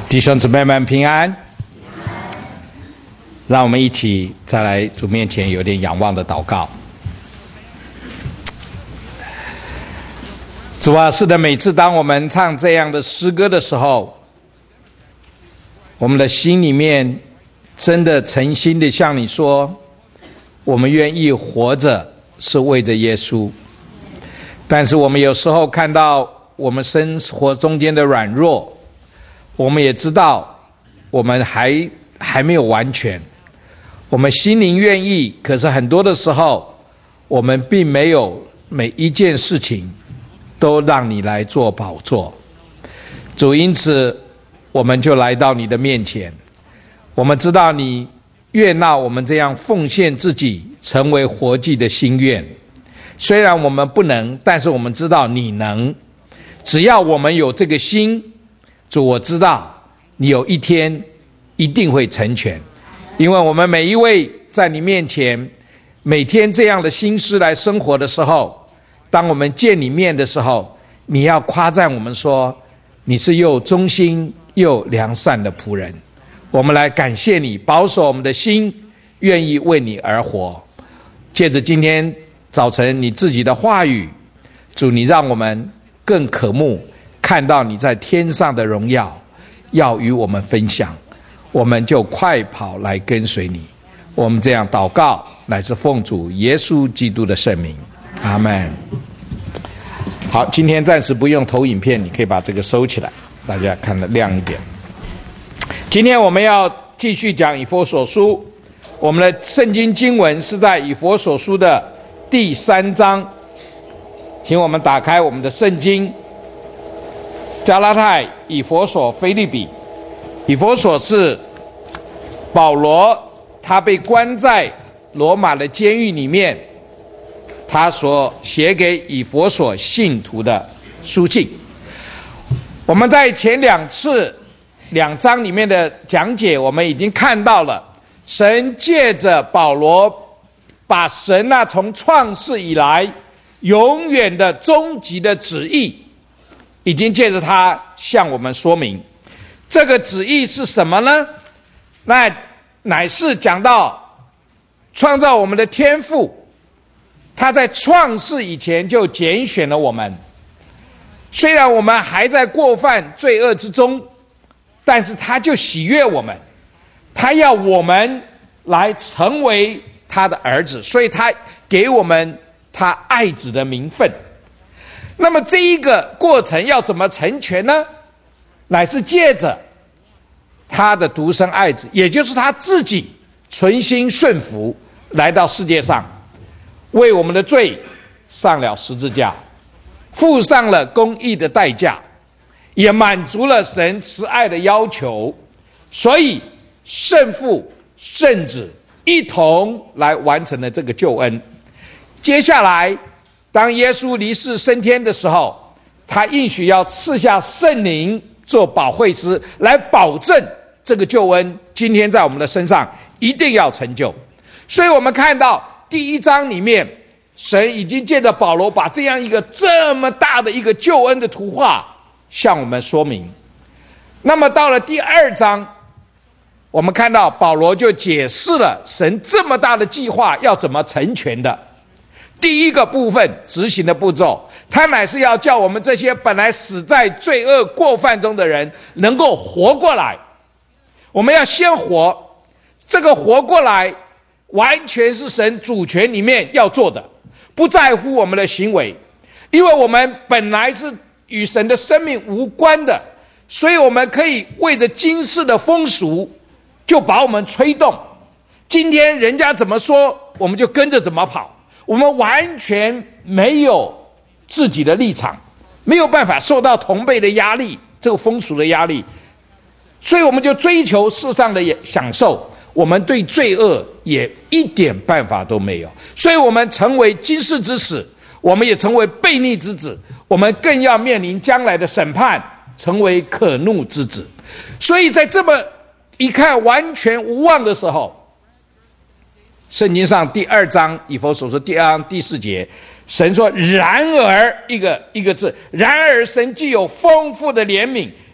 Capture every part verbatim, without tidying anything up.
弟兄姊妹们平安，让我们一起再来主面前有点仰望的祷告。主啊，是的，每次当我们唱这样的诗歌的时候，我们的心里面真的诚心的向你说，我们愿意活着是为着耶稣。但是我们有时候看到我们生活中间的软弱，我们也知道我们还还没有完全，我们心灵愿意，可是很多的时候我们并没有每一件事情都让你来做宝座。主，因此我们就来到你的面前，我们知道你悦纳我们这样奉献自己成为活祭的心愿。虽然我们不能，但是我们知道你能。只要我们有这个心，主，我知道你有一天一定会成全。因为我们每一位在你面前每天这样的心思来生活的时候，当我们见你面的时候，你要夸赞我们说，你是又忠心又良善的仆人。我们来感谢你，保守我们的心愿意为你而活。借着今天早晨你自己的话语，主，你让我们更渴慕看到你在天上的荣耀，要与我们分享，我们就快跑来跟随你。我们这样祷告，乃是奉主耶稣基督的圣名，阿们。好，今天暂时不用投影片，你可以把这个收起来，大家看得亮一点。今天我们要继续讲以弗所书，我们的圣经经文是在以弗所书的第三章，请我们打开我们的圣经，加拉太、以弗所、腓立比。以弗所是保罗，他被关在罗马的监狱里面，他所写给以弗所信徒的书信。我们在前两次两章里面的讲解，我们已经看到了神借着保罗把神啊从创世以来永远的终极的旨意，已经借着他向我们说明。这个旨意是什么呢？那乃是讲到创造我们的天父，他在创世以前就拣选了我们。虽然我们还在过犯罪恶之中，但是他就喜悦我们，他要我们来成为他的儿子，所以他给我们他爱子的名分。那么这一个过程要怎么成全呢？乃是借着他的独生爱子，也就是他自己存心顺服，来到世界上，为我们的罪上了十字架，付上了公义的代价，也满足了神慈爱的要求，所以圣父圣子一同来完成了这个救恩。接下来当耶稣离世升天的时候，他应许要赐下圣灵做保惠师，来保证这个救恩今天在我们的身上一定要成就。所以我们看到第一章里面，神已经借着保罗把这样一个这么大的一个救恩的图画向我们说明。那么到了第二章，我们看到保罗就解释了神这么大的计划要怎么成全的。第一个部分执行的步骤，他乃是要叫我们这些本来死在罪恶过犯中的人能够活过来。我们要先活，这个活过来完全是神主权里面要做的，不在乎我们的行为，因为我们本来是与神的生命无关的，所以我们可以为着今世的风俗就把我们吹动，今天人家怎么说我们就跟着怎么跑，我们完全没有自己的立场，没有办法受到同辈的压力，这个风俗的压力，所以我们就追求世上的享受，我们对罪恶也一点办法都没有，所以我们成为今世之死，我们也成为悖逆之子，我们更要面临将来的审判，成为可怒之子。所以在这么一看完全无望的时候，圣经上第二章以弗所书第二章第四节，神说然而一个一个字，然而神既有丰富的怜悯，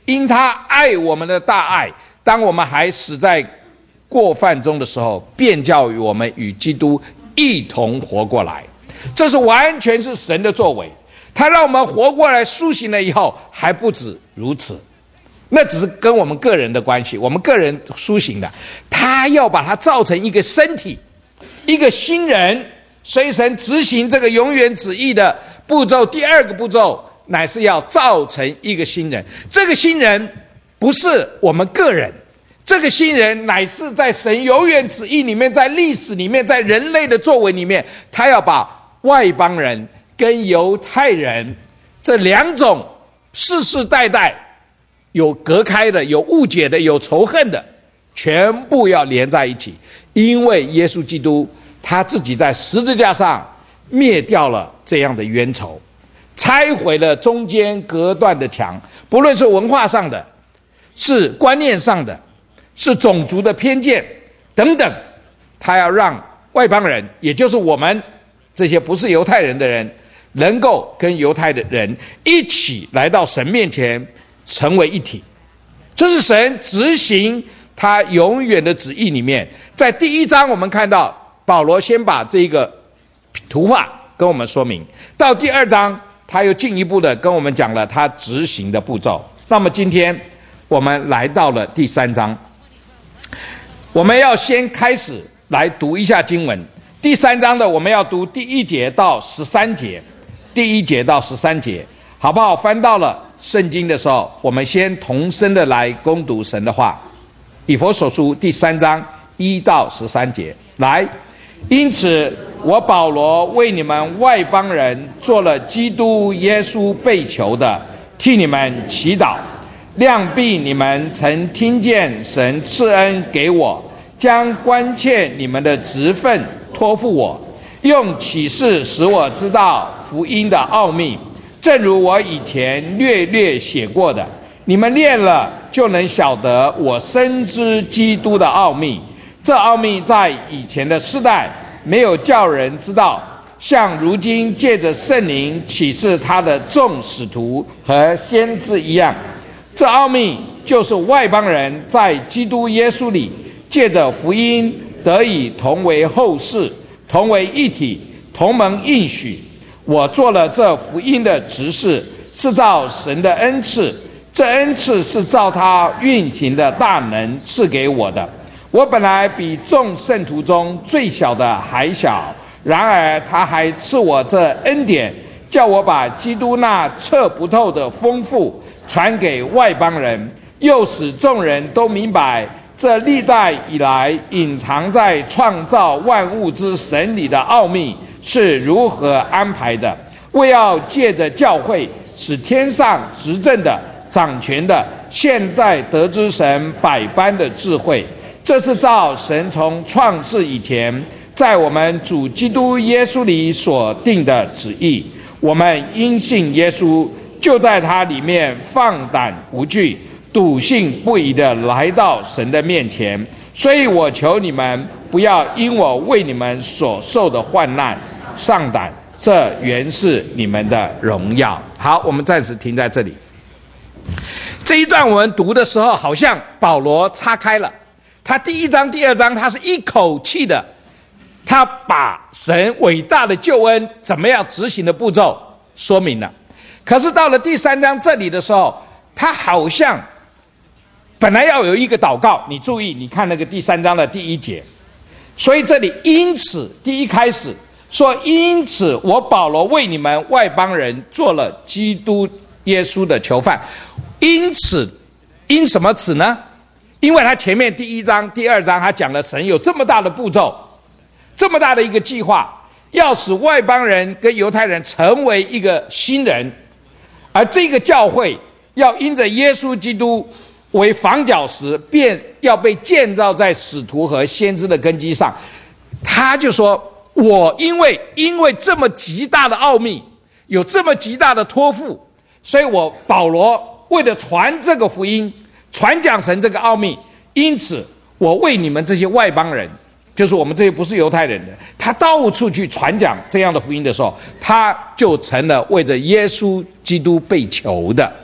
因他爱我们的大爱，当我们还死在过犯中的时候，便叫我们与基督一同活过来。这是完全是神的作为，他让我们活过来，苏醒了以后还不止如此，那只是跟我们个人的关系，我们个人苏醒的，他要把它造成一个身体，一个新人。所以神执行这个永远旨意的步骤，第二个步骤乃是要造成一个新人。这个新人不是我们个人，这个新人乃是在神永远旨意里面，在历史里面，在人类的作为里面，他要把外邦人跟犹太人这两种世世代代有隔开的、有误解的、有仇恨的，全部要连在一起。因为耶稣基督他自己在十字架上灭掉了这样的冤仇，拆毁了中间隔断的墙，不论是文化上的，是观念上的，是种族的偏见等等，他要让外邦人，也就是我们这些不是犹太人的人，能够跟犹太的人一起来到神面前，成为一体。这是神执行他永远的旨意里面。在第一章我们看到保罗先把这个图画跟我们说明，到第二章他又进一步的跟我们讲了他执行的步骤。那么今天我们来到了第三章，我们要先开始来读一下经文。第三章的我们要读第一节到十三节，第一节到十三节，好不好？翻到了圣经的时候，我们先同声的来攻读神的话。以弗所书第三章一到十三节，来。因此我保罗为你们外邦人做了基督耶稣被囚的，替你们祈祷，量必你们曾听见神赐恩给我，将关切你们的职分托付我，用启示使我知道福音的奥秘，正如我以前略略写过的，你们练了就能晓得我深知基督的奥秘。这奥秘在以前的世代没有叫人知道，像如今借着圣灵启示他的众使徒和先知一样。这奥秘就是外邦人在基督耶稣里借着福音得以同为后世，同为一体，同蒙应许。我做了这福音的执事，是照神的恩赐，这恩赐是照他运行的大能赐给我的。我本来比众圣徒中最小的还小，然而他还赐我这恩典，叫我把基督那测不透的丰富传给外邦人，又使众人都明白这历代以来隐藏在创造万物之神里的奥秘是如何安排的，为要借着教会使天上执政的、掌权的现在得知神百般的智慧。这是照神从创世以前在我们主基督耶稣里所定的旨意，我们因信耶稣，就在他里面放胆无惧，笃信不疑的来到神的面前。所以我求你们不要因我为你们所受的患难上胆，这原是你们的荣耀。好，我们暂时停在这里。这一段我们读的时候，好像保罗岔开了，他第一章第二章他是一口气的，他把神伟大的救恩怎么样执行的步骤说明了。可是到了第三章这里的时候，他好像本来要有一个祷告，你注意，你看那个第三章的第一节，所以这里因此第一开始说，因此我保罗为你们外邦人做了基督耶稣的囚犯。因此因什么此呢？因为他前面第一章第二章他讲了神有这么大的步骤，这么大的一个计划，要使外邦人跟犹太人成为一个新人，而这个教会要因着耶稣基督为房角石，便要被建造在使徒和先知的根基上。他就说，我因为因为这么极大的奥秘，有这么极大的托付，所以我保罗为了传这个福音，传讲神这个奥秘，因此我为你们这些外邦人，就是我们这些不是犹太人的，他到处去传讲这样的福音的时候，他就成了为着耶稣基督被囚的。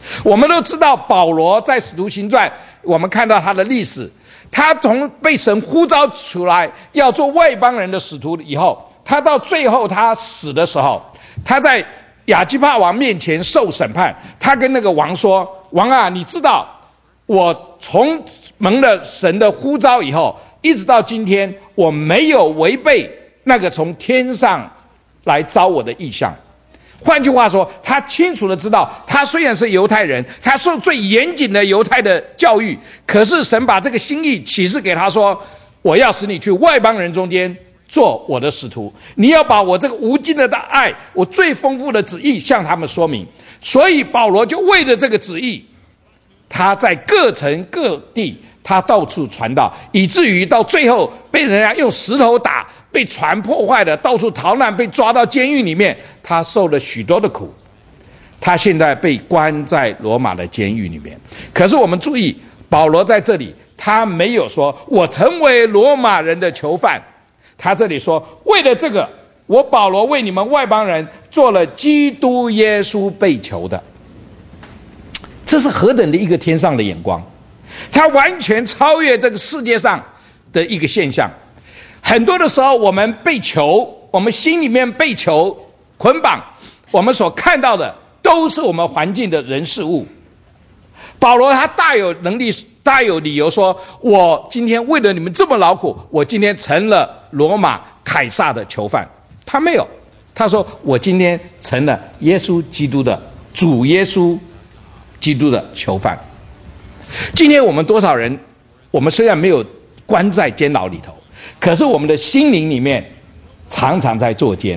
我们都知道保罗在使徒行传，我们看到他的历史，他从被神呼召出来要做外邦人的使徒以后，他到最后他死的时候，他在亚基帕王面前受审判，他跟那个王说，王啊，你知道我从蒙了神的呼召以后，一直到今天我没有违背那个从天上来召我的意象。换句话说，他清楚的知道，他虽然是犹太人，他受最严谨的犹太的教育，可是神把这个心意启示给他说，我要使你去外邦人中间做我的使徒，你要把我这个无尽的大爱，我最丰富的旨意向他们说明。所以保罗就为了这个旨意，他在各城各地他到处传道，以至于到最后被人家用石头打，被船破坏的，到处逃难，被抓到监狱里面，他受了许多的苦。他现在被关在罗马的监狱里面。可是我们注意，保罗在这里他没有说我成为罗马人的囚犯，他这里说，为了这个，我保罗为你们外邦人做了基督耶稣被囚的。这是何等的一个天上的眼光，他完全超越这个世界上的一个现象。很多的时候我们被囚，我们心里面被囚捆绑，我们所看到的都是我们环境的人事物。保罗他大有能力，大有理由说，我今天为了你们这么劳苦，我今天成了罗马凯撒的囚犯。他没有，他说我今天成了耶稣基督的主耶稣基督的囚犯。今天我们多少人，我们虽然没有关在监牢里头，可是我们的心灵里面常常在坐监。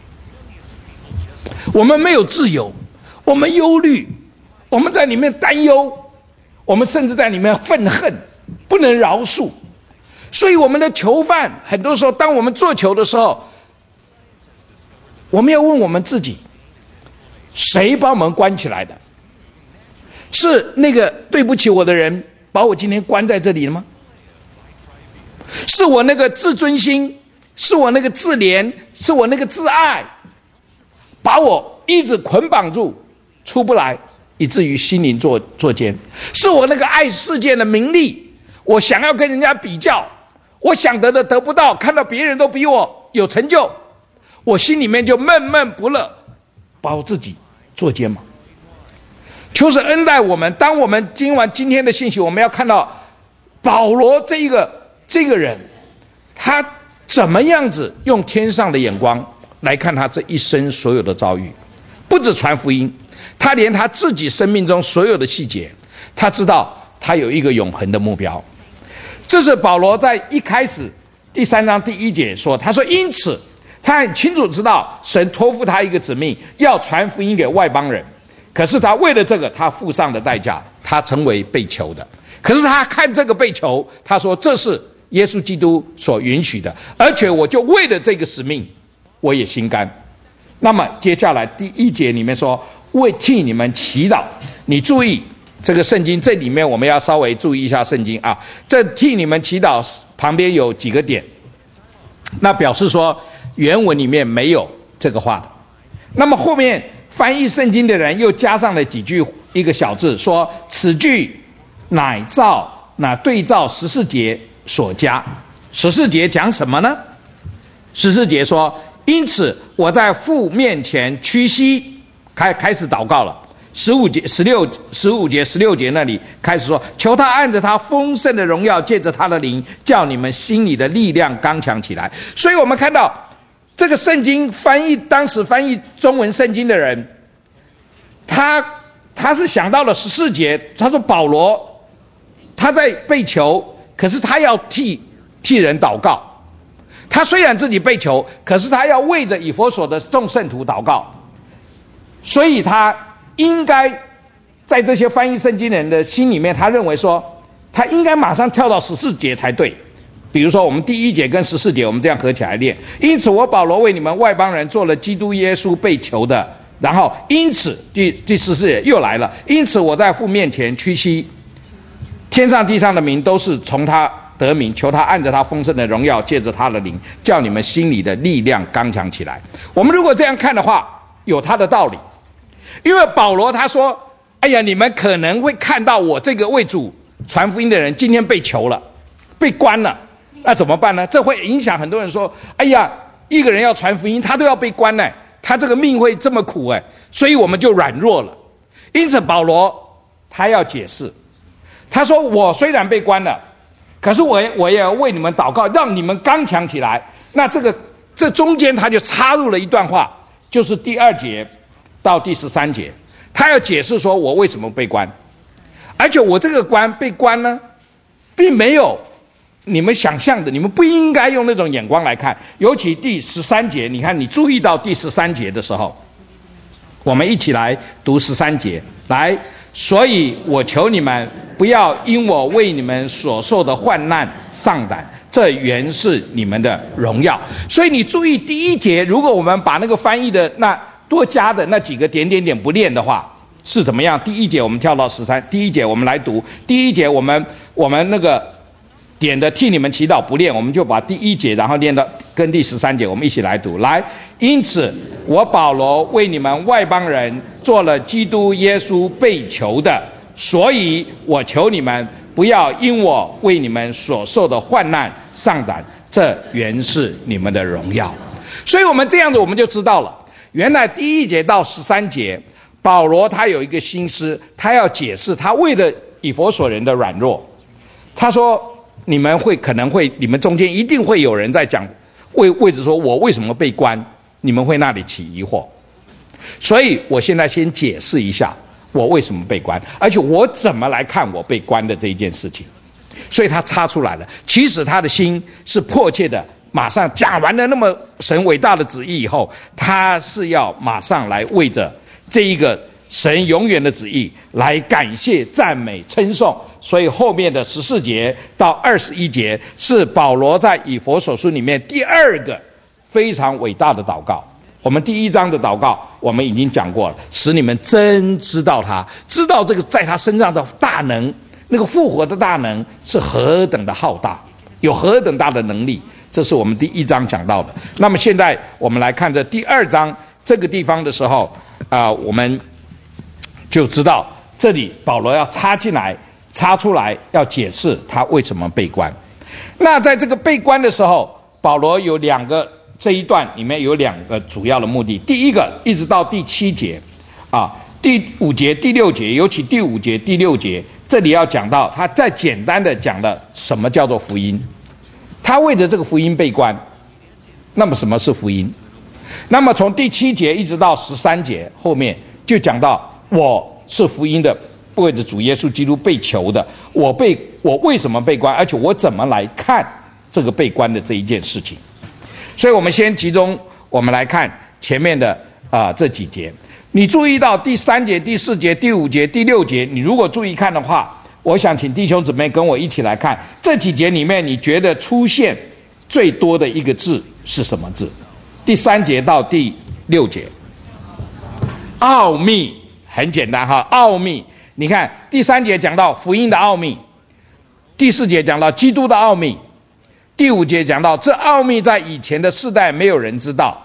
我们没有自由，我们忧虑，我们在里面担忧，我们甚至在里面愤恨，不能饶恕。所以我们的囚犯，很多时候当我们做囚的时候，我们要问我们自己，谁把我们关起来的？是那个对不起我的人把我今天关在这里了吗？是我那个自尊心，是我那个自怜，是我那个自爱，把我一直捆绑住出不来，以至于心灵作作奸。是我那个爱世界的名利，我想要跟人家比较，我想得的得不到，看到别人都比我有成就，我心里面就闷闷不乐，把我自己作奸嘛。求神恩待我们，当我们听完今天的信息，我们要看到保罗这一个这个人，他怎么样子用天上的眼光来看他这一生所有的遭遇。不止传福音，他连他自己生命中所有的细节，他知道他有一个永恒的目标。这是保罗在一开始第三章第一节说，他说因此他很清楚知道神托付他一个使命，要传福音给外邦人。可是他为了这个，他付上的代价，他成为被囚的。可是他看这个被囚，他说这是耶稣基督所允许的，而且我就为了这个使命，我也心甘。那么接下来第一节里面说，为替你们祈祷。你注意这个圣经，这里面我们要稍微注意一下圣经啊。这替你们祈祷旁边有几个点，那表示说原文里面没有这个话的。那么后面翻译圣经的人又加上了几句一个小字，说此句乃照乃对照十四节所加。十四节讲什么呢？十四节说，因此我在父面前屈膝，开开始祷告了。十五节、十六、十五节、十六节那里开始说，求他按着他丰盛的荣耀，借着他的灵，叫你们心里的力量刚强起来。所以我们看到这个圣经翻译，当时翻译中文圣经的人，他他是想到了十四节，他说保罗他在被囚，可是他要替替人祷告。他虽然自己被囚，可是他要为着以弗所的众圣徒祷告，所以他应该在这些翻译圣经人的心里面，他认为说他应该马上跳到十四节才对。比如说我们第一节跟十四节我们这样合起来念，因此我保罗为你们外邦人做了基督耶稣被囚的。然后因此第第十四节又来了，因此我在父面前屈膝，天上地上的名都是从他得名，求他按着他丰盛的荣耀，借着他的灵，叫你们心里的力量刚强起来。我们如果这样看的话，有他的道理。因为保罗他说， 哎呀，你们可能会看到我这个为主传福音的人今天被囚了，被关了，那怎么办呢？这会影响很多人说，哎呀，一个人要传福音，他都要被关呢，他这个命会这么苦哎，所以我们就软弱了。因此保罗他要解释，他说我虽然被关了，可是我我也要为你们祷告，让你们刚强起来。那这个这中间他就插入了一段话，就是第二节到第十三节，他要解释说我为什么被关，而且我这个关被关呢，并没有你们想象的，你们不应该用那种眼光来看。尤其第十三节，你看你注意到第十三节的时候，我们一起来读十三节来。所以我求你们不要因我为你们所受的患难丧胆，这原是你们的荣耀。所以你注意第一节，如果我们把那个翻译的那多加的那几个点点点不练的话，是怎么样？第一节我们跳到十三，第一节我们来读。第一节我们我们那个点的替你们祈祷不练，我们就把第一节然后练到跟第十三节，我们一起来读。来，因此我保罗为你们外邦人做了基督耶稣被囚的，所以我求你们不要因我为你们所受的患难丧胆，这原是你们的荣耀。所以我们这样子我们就知道了，原来第一节到十三节保罗他有一个心思，他要解释他为了以弗所人的软弱。他说你们会可能会你们中间一定会有人在讲为为着说我为什么被关，你们会那里起疑惑。所以我现在先解释一下我为什么被关，而且我怎么来看我被关的这一件事情。所以他插出来了，其实他的心是迫切的，马上讲完了那么神伟大的旨意以后，他是要马上来为着这一个神永远的旨意来感谢赞美称颂。所以后面的十四节到二十一节是保罗在以弗所书里面第二个非常伟大的祷告。我们第一章的祷告我们已经讲过了，使你们真知道他，知道这个在他身上的大能，那个复活的大能是何等的浩大，有何等大的能力，这是我们第一章讲到的。那么现在我们来看这第二章这个地方的时候啊、呃，我们就知道这里保罗要插进来插出来要解释他为什么被关。那在这个被关的时候，保罗有两个，这一段里面有两个主要的目的。第一个一直到第七节啊，第五节第六节，尤其第五节第六节，这里要讲到他再简单的讲了什么叫做福音，他为着这个福音被关。那么什么是福音？那么从第七节一直到十三节后面就讲到我是福音的，为着主耶稣基督被囚的，我被我为什么被关，而且我怎么来看这个被关的这一件事情。所以我们先集中我们来看前面的啊、呃、这几节。你注意到第三节第四节第五节第六节，你如果注意看的话，我想请弟兄姊妹跟我一起来看这几节里面，你觉得出现最多的一个字是什么字？第三节到第六节，奥秘。很简单哈，奥秘。你看第三节讲到福音的奥秘，第四节讲到基督的奥秘，第五节讲到这奥秘在以前的世代没有人知道，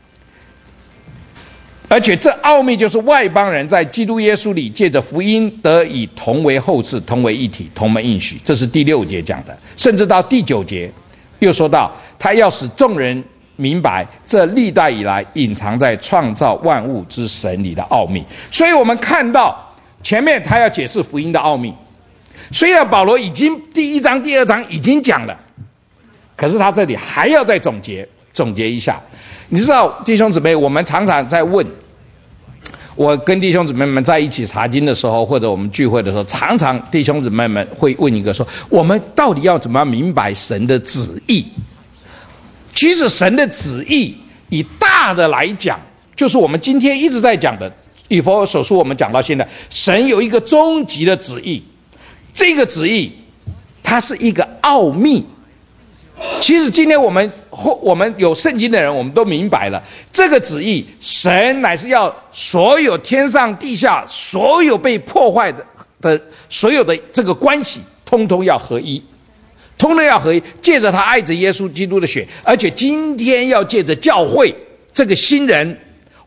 而且这奥秘就是外邦人在基督耶稣里借着福音得以同为后嗣，同为一体，同门应许。这是第六节讲的。甚至到第九节又说到他要使众人明白这历代以来隐藏在创造万物之神里的奥秘。所以我们看到前面他要解释福音的奥秘，虽然保罗已经第一章第二章已经讲了，可是他这里还要再总结总结一下。你知道弟兄姊妹，我们常常在问，我跟弟兄姊妹们在一起查经的时候，或者我们聚会的时候，常常弟兄姊妹们会问一个说，我们到底要怎么样明白神的旨意？其实神的旨意以大的来讲，就是我们今天一直在讲的以弗所书，我们讲到现在，神有一个终极的旨意，这个旨意它是一个奥秘。其实今天我们我们有圣经的人，我们都明白了这个旨意，神乃是要所有天上地下所有被破坏的的所有的这个关系通通要合一，通通要合一，借着他爱着耶稣基督的血，而且今天要借着教会这个新人，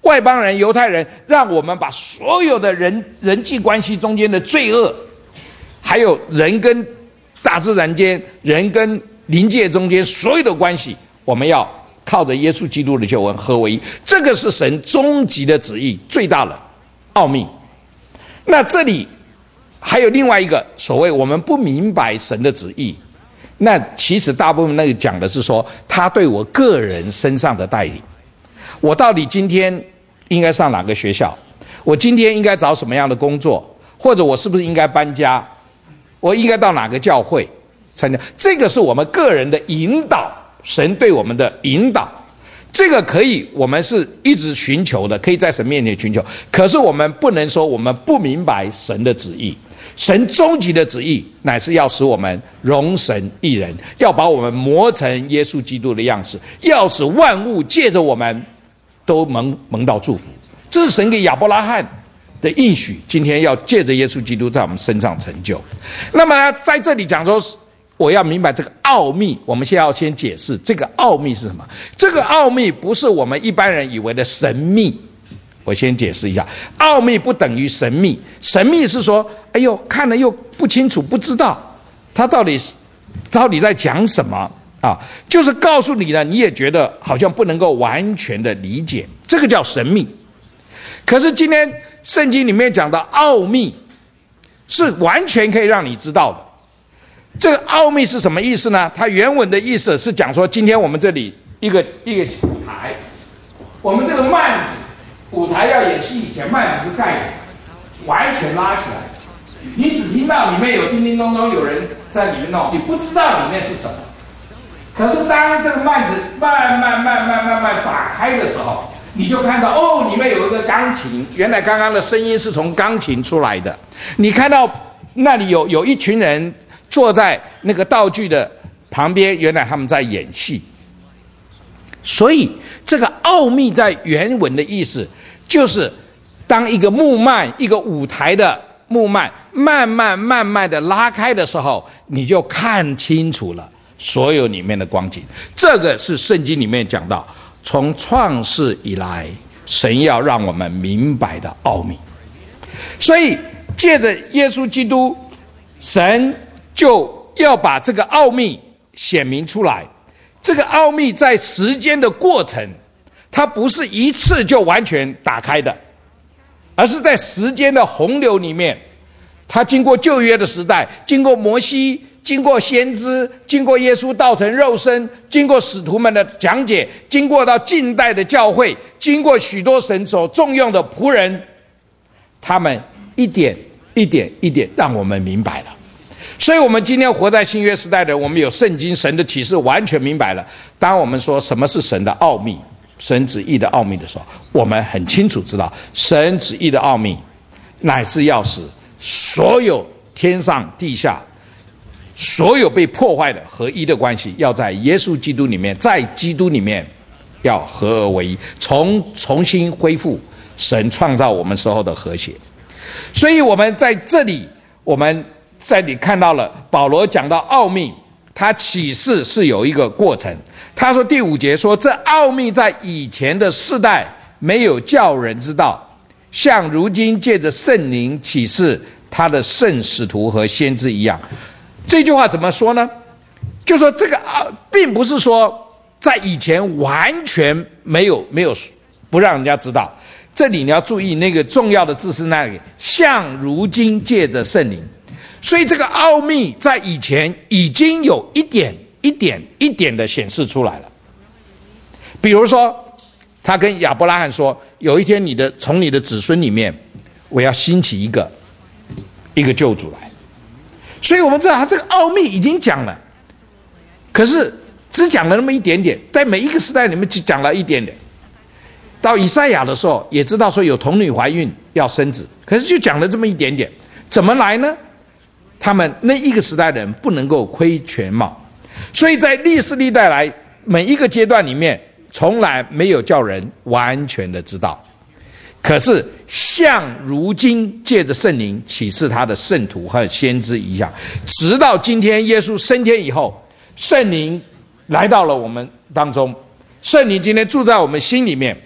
外邦人、犹太人，让我们把所有的人人际关系中间的罪恶，还有人跟大自然间、人跟灵界中间所有的关系，我们要靠着耶稣基督的救恩合为一。这个是神终极的旨意，最大的奥秘。那这里还有另外一个所谓我们不明白神的旨意，那其实大部分那个讲的是说他对我个人身上的带领。我到底今天应该上哪个学校？我今天应该找什么样的工作？或者我是不是应该搬家？我应该到哪个教会参加？这个是我们个人的引导，神对我们的引导。这个可以，我们是一直寻求的，可以在神面前寻求。可是我们不能说我们不明白神的旨意。神终极的旨意乃是要使我们荣神益人，要把我们磨成耶稣基督的样式，要使万物借着我们都蒙蒙到祝福。这是神给亚伯拉罕的应许，今天要借着耶稣基督在我们身上成就。那么在这里讲说，我要明白这个奥秘，我们现在要先解释这个奥秘是什么。这个奥秘不是我们一般人以为的神秘，我先解释一下，奥秘不等于神秘。神秘是说，哎呦，看了又不清楚，不知道他到底到底在讲什么啊？就是告诉你了，你也觉得好像不能够完全的理解，这个叫神秘。可是今天圣经里面讲的奥秘，是完全可以让你知道的。这个奥秘是什么意思呢？它原文的意思是讲说，今天我们这里一个一个舞台，我们这个幔子，舞台要演戏以前幔子是盖的，完全拉起来，你只听到里面有叮叮咚咚有人在里面弄，你不知道里面是什么。可是当这个幔子慢慢慢慢慢慢打开的时候，你就看到哦，里面有一个钢琴，原来刚刚的声音是从钢琴出来的。你看到那里有有一群人坐在那个道具的旁边，原来他们在演戏。所以这个奥秘在原文的意思，就是当一个幕幔、一个舞台的幕幔慢慢慢慢的拉开的时候，你就看清楚了所有里面的光景。这个是圣经里面讲到，从创世以来，神要让我们明白的奥秘。所以借着耶稣基督，神就要把这个奥秘显明出来。这个奥秘在时间的过程，它不是一次就完全打开的，而是在时间的洪流里面，它经过旧约的时代，经过摩西，经过先知，经过耶稣道成肉身，经过使徒们的讲解，经过到近代的教会，经过许多神所重用的仆人，他们一点一点一点让我们明白了。所以我们今天活在新约时代的，我们有圣经神的启示完全明白了。当我们说什么是神的奥秘，神旨意的奥秘的时候，我们很清楚知道，神旨意的奥秘乃是要使所有天上地下所有被破坏的合一的关系，要在耶稣基督里面，在基督里面要合而为一，重重新恢复神创造我们时候的和谐。所以我们在这里，我们在这里看到了保罗讲到奥秘，他启示是有一个过程。他说第五节说，这奥秘在以前的世代没有叫人知道，像如今借着圣灵启示他的圣使徒和先知一样。这句话怎么说呢？就说这个啊，并不是说在以前完全没有没有不让人家知道。这里你要注意那个重要的字是那里，像如今借着圣灵。所以这个奥秘在以前已经有一点一点一点的显示出来了。比如说他跟亚伯拉罕说，有一天你的从你的子孙里面，我要兴起一个一个救主来。所以我们知道他这个奥秘已经讲了，可是只讲了那么一点点，在每一个时代里面只讲了一点点。到以赛亚的时候也知道说有童女怀孕要生子，可是就讲了这么一点点。怎么来呢？他们那一个时代的人不能够窥全貌，所以在历世历代来每一个阶段里面，从来没有叫人完全的知道。可是像如今借着圣灵启示他的圣徒和先知一样，直到今天耶稣升天以后，圣灵来到了我们当中，圣灵今天住在我们心里面，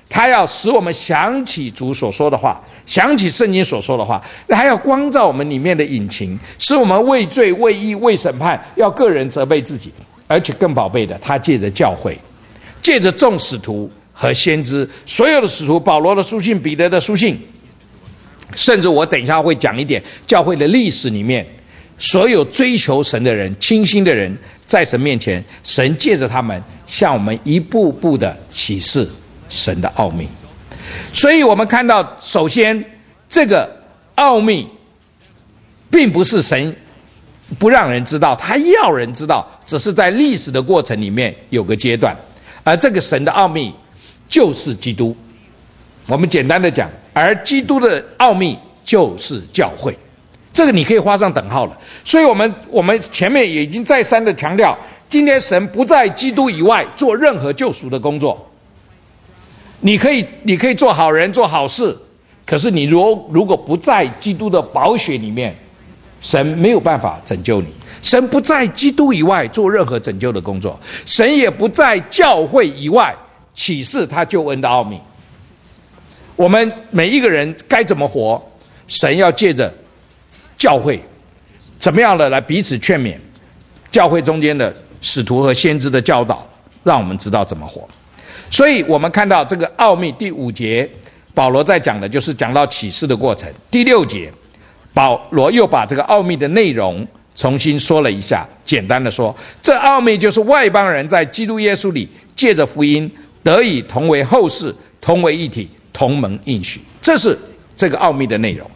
他要使我们想起主所说的话，想起圣经所说的话，还要光照我们里面的隐情，使我们为罪、为义、为审判，要个人责备自己。而且更宝贝的，他借着教会，借着众使徒和先知，所有的使徒，保罗的书信、彼得的书信，甚至我等一下会讲一点教会的历史里面，所有追求神的人、清心的人，在神面前，神借着他们向我们一步步的启示神的奥秘。所以我们看到，首先这个奥秘并不是神不让人知道，他要人知道，只是在历史的过程里面有个阶段。而这个神的奥秘就是基督，我们简单的讲，而基督的奥秘就是教会，这个你可以画上等号了。所以我们我们前面也已经再三的强调，今天神不在基督以外做任何救赎的工作。你可以你可以做好人做好事，可是你如如果不在基督的宝血里面，神没有办法拯救你。神不在基督以外做任何拯救的工作，神也不在教会以外启示他救恩的奥秘。我们每一个人该怎么活，神要借着教会怎么样的来彼此劝勉，教会中间的使徒和先知的教导，让我们知道怎么活。所以我们看到这个奥秘第五节，保罗在讲的就是讲到启示的过程。第六节，保罗又把这个奥秘的内容重新说了一下，简单的说，这奥秘就是外邦人在基督耶稣里借着福音得以同为后世，同为一体，同蒙应许。这是这个奥秘的内容。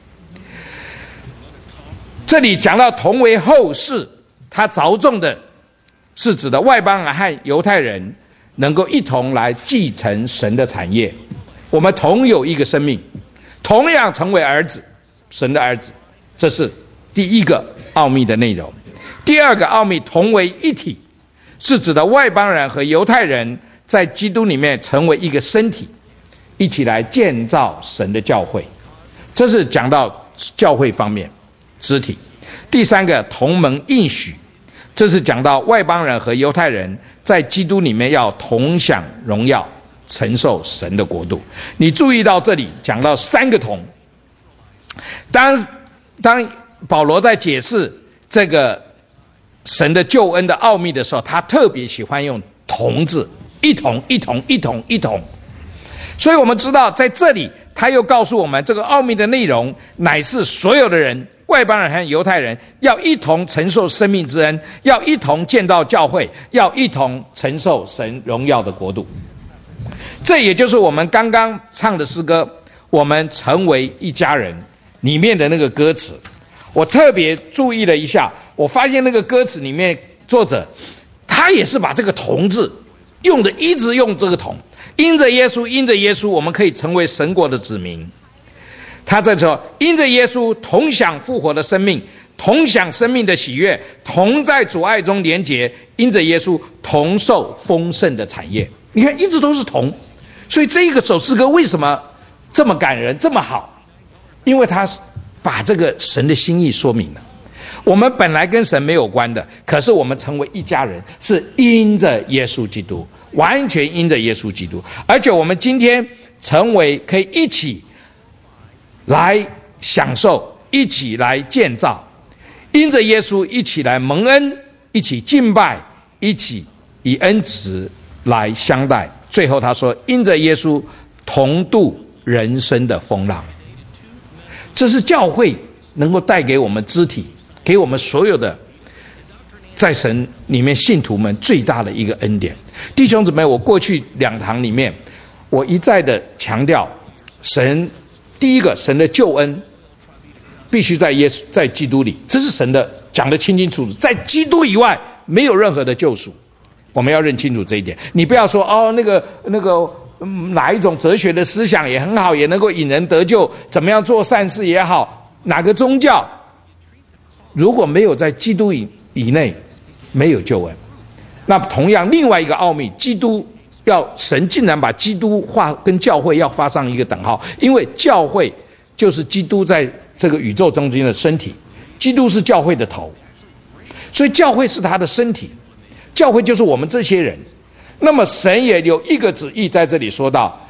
这里讲到同为后世，它着重的是指的外邦人和犹太人能够一同来继承神的产业，我们同有一个生命，同样成为儿子，神的儿子。这是第一个奥秘的内容。第二个奥秘，同为一体，是指的外邦人和犹太人在基督里面成为一个身体，一起来建造神的教会。这是讲到教会方面肢体。第三个，同蒙应许，这是讲到外邦人和犹太人在基督里面要同享荣耀，承受神的国度。你注意到这里讲到三个同。当当保罗在解释这个神的救恩的奥秘的时候，他特别喜欢用同字，一同一同一同一同。所以我们知道在这里他又告诉我们，这个奥秘的内容乃是所有的人，外邦人和犹太人要一同承受生命之恩，要一同建造教会，要一同承受神荣耀的国度。这也就是我们刚刚唱的诗歌，我们成为一家人里面的那个歌词。我特别注意了一下，我发现那个歌词里面作者他也是把这个同字用的，一直用这个同，因着耶稣，因着耶稣我们可以成为神国的子民。他在说，因着耶稣同享复活的生命，同享生命的喜悦，同在主爱中连结，因着耶稣同受丰盛的产业。你看，一直都是同。所以这个首诗歌为什么这么感人，这么好？因为他把这个神的心意说明了。我们本来跟神没有关的，可是我们成为一家人，是因着耶稣基督，完全因着耶稣基督。而且我们今天成为可以一起来享受，一起来建造，因着耶稣一起来蒙恩，一起敬拜，一起以恩慈来相待。最后他说，因着耶稣同度人生的风浪。这是教会能够带给我们肢体，给我们所有的在神里面信徒们最大的一个恩典。弟兄姊妹，我过去两堂里面我一再的强调，神第一个，神的救恩必须在耶稣在基督里，这是神的讲得清清楚楚，在基督以外没有任何的救赎。我们要认清楚这一点。你不要说哦，那个那个、嗯、哪一种哲学的思想也很好，也能够引人得救，怎么样做善事也好，哪个宗教如果没有在基督以以内，没有救恩。那同样另外一个奥秘，基督要神竟然把基督化跟教会要发上一个等号，因为教会就是基督在这个宇宙中间的身体，基督是教会的头，所以教会是他的身体，教会就是我们这些人。那么神也有一个旨意在这里说到，他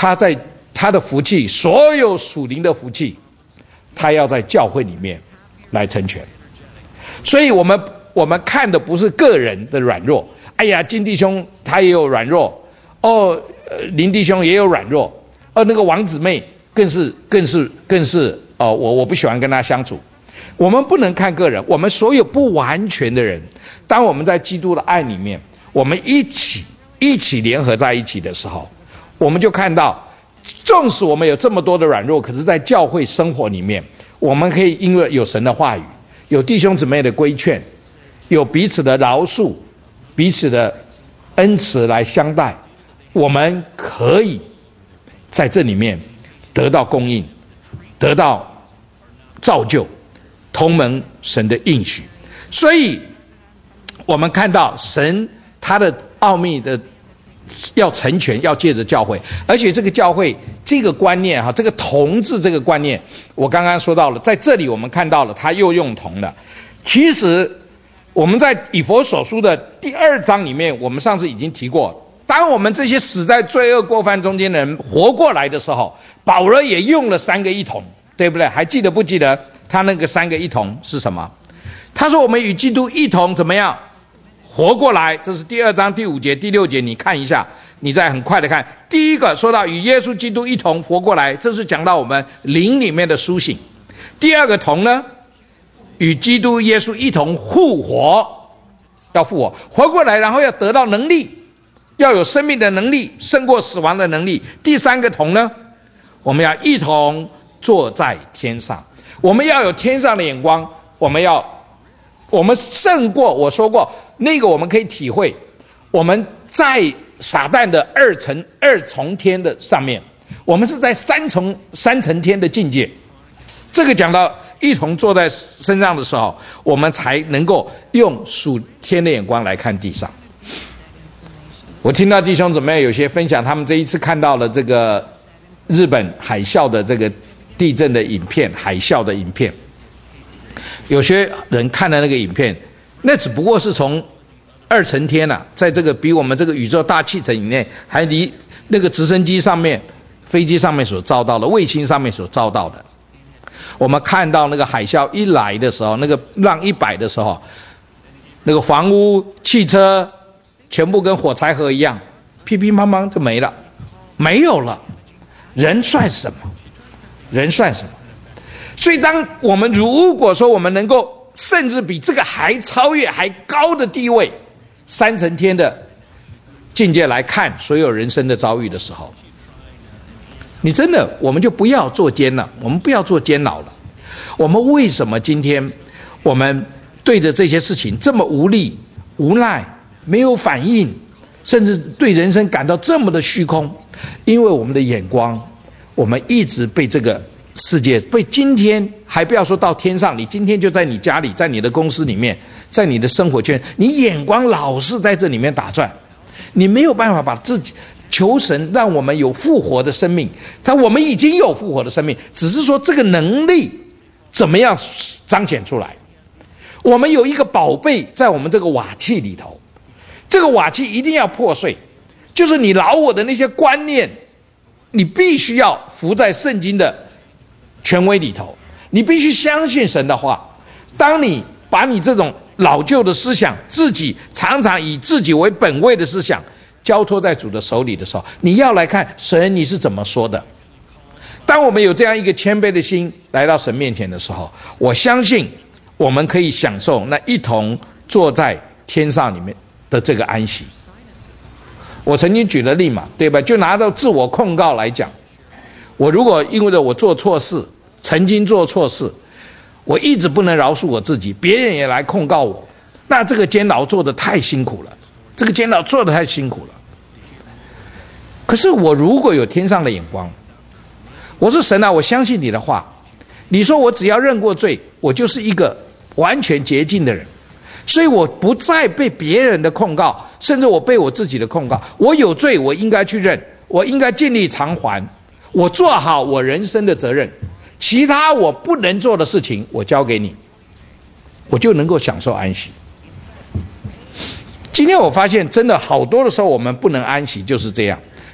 他在他的福气，所有属灵的福气，他要在教会里面来成全。所以我们我们看的不是个人的软弱，哎呀，金弟兄他也有软弱，哦，林弟兄也有软弱，哦，那个王姊妹更是更是更是哦，我我不喜欢跟他相处。我们不能看个人，我们所有不完全的人，当我们在基督的爱里面，我们一起一起联合在一起的时候，我们就看到，纵使我们有这么多的软弱，可是在教会生活里面，我们可以因为有神的话语，有弟兄姊妹的规劝，有彼此的饶恕，彼此的恩慈来相待，我们可以在这里面得到供应，得到造就，同蒙神的应许。所以我们看到神他的奥秘的要成全，要借着教会，而且这个教会这个观念哈，这个同字这个观念，我刚刚说到了，在这里我们看到了他又用同了。其实我们在以弗所书的第二章里面，我们上次已经提过，当我们这些死在罪恶过犯中间的人活过来的时候，保罗也用了三个一同，对不对？还记得不记得他那个三个一同是什么？他说我们与基督一同怎么样活过来，这是第二章第五节第六节，你看一下，你再很快的看。第一个说到与耶稣基督一同活过来，这是讲到我们灵里面的苏醒。第二个同呢，与基督耶稣一同复活，要复活活过来，然后要得到能力，要有生命的能力，胜过死亡的能力。第三个同呢，我们要一同坐在天上，我们要有天上的眼光，我们要我们胜过，我说过那个我们可以体会，我们在撒旦的二层二重天的上面，我们是在三重三层天的境界。这个讲到一同坐在身上的时候，我们才能够用属天的眼光来看地上。我听到弟兄姊妹有些分享，他们这一次看到了这个日本海啸的这个地震的影片，海啸的影片。有些人看了那个影片，那只不过是从二层天啊，在这个比我们这个宇宙大气层以内，还离那个直升机上面、飞机上面所照到的、卫星上面所照到的。我们看到那个海啸一来的时候，那个浪一摆的时候，那个房屋、汽车全部跟火柴盒一样，乒乒乓乓就没了，没有了。人算什么？人算什么？所以当我们如果说我们能够甚至比这个还超越还高的地位，三层天的境界来看所有人生的遭遇的时候，你真的我们就不要做监了，我们不要做监牢了。我们为什么今天我们对着这些事情这么无力无奈，没有反应，甚至对人生感到这么的虚空？因为我们的眼光，我们一直被这个世界，被今天，还不要说到天上，你今天就在你家里，在你的公司里面，在你的生活圈，你眼光老是在这里面打转，你没有办法把自己求神让我们有复活的生命。但我们已经有复活的生命，只是说这个能力怎么样彰显出来。我们有一个宝贝在我们这个瓦器里头，这个瓦器一定要破碎，就是你老我的那些观念，你必须要服在圣经的权威里头，你必须相信神的话。当你把你这种老旧的思想，自己常常以自己为本位的思想交托在主的手里的时候，你要来看神你是怎么说的。当我们有这样一个谦卑的心来到神面前的时候，我相信我们可以享受那一同坐在天上里面的这个安息。我曾经举了例嘛，对吧？就拿到自我控告来讲，我如果因为我做错事，曾经做错事，我一直不能饶恕我自己，别人也来控告我，那这个监牢做得太辛苦了，这个监牢做得太辛苦了。可是我如果有天上的眼光，我说神啊，我相信你的话，你说我只要认过罪，我就是一个完全洁净的人，所以我不再被别人的控告，甚至我被我自己的控告。我有罪，我应该去认，我应该尽力偿还，我做好我人生的责任，其他我不能做的事情我交给你，我就能够享受安息。今天我发现真的好多的时候我们不能安息，就是这样。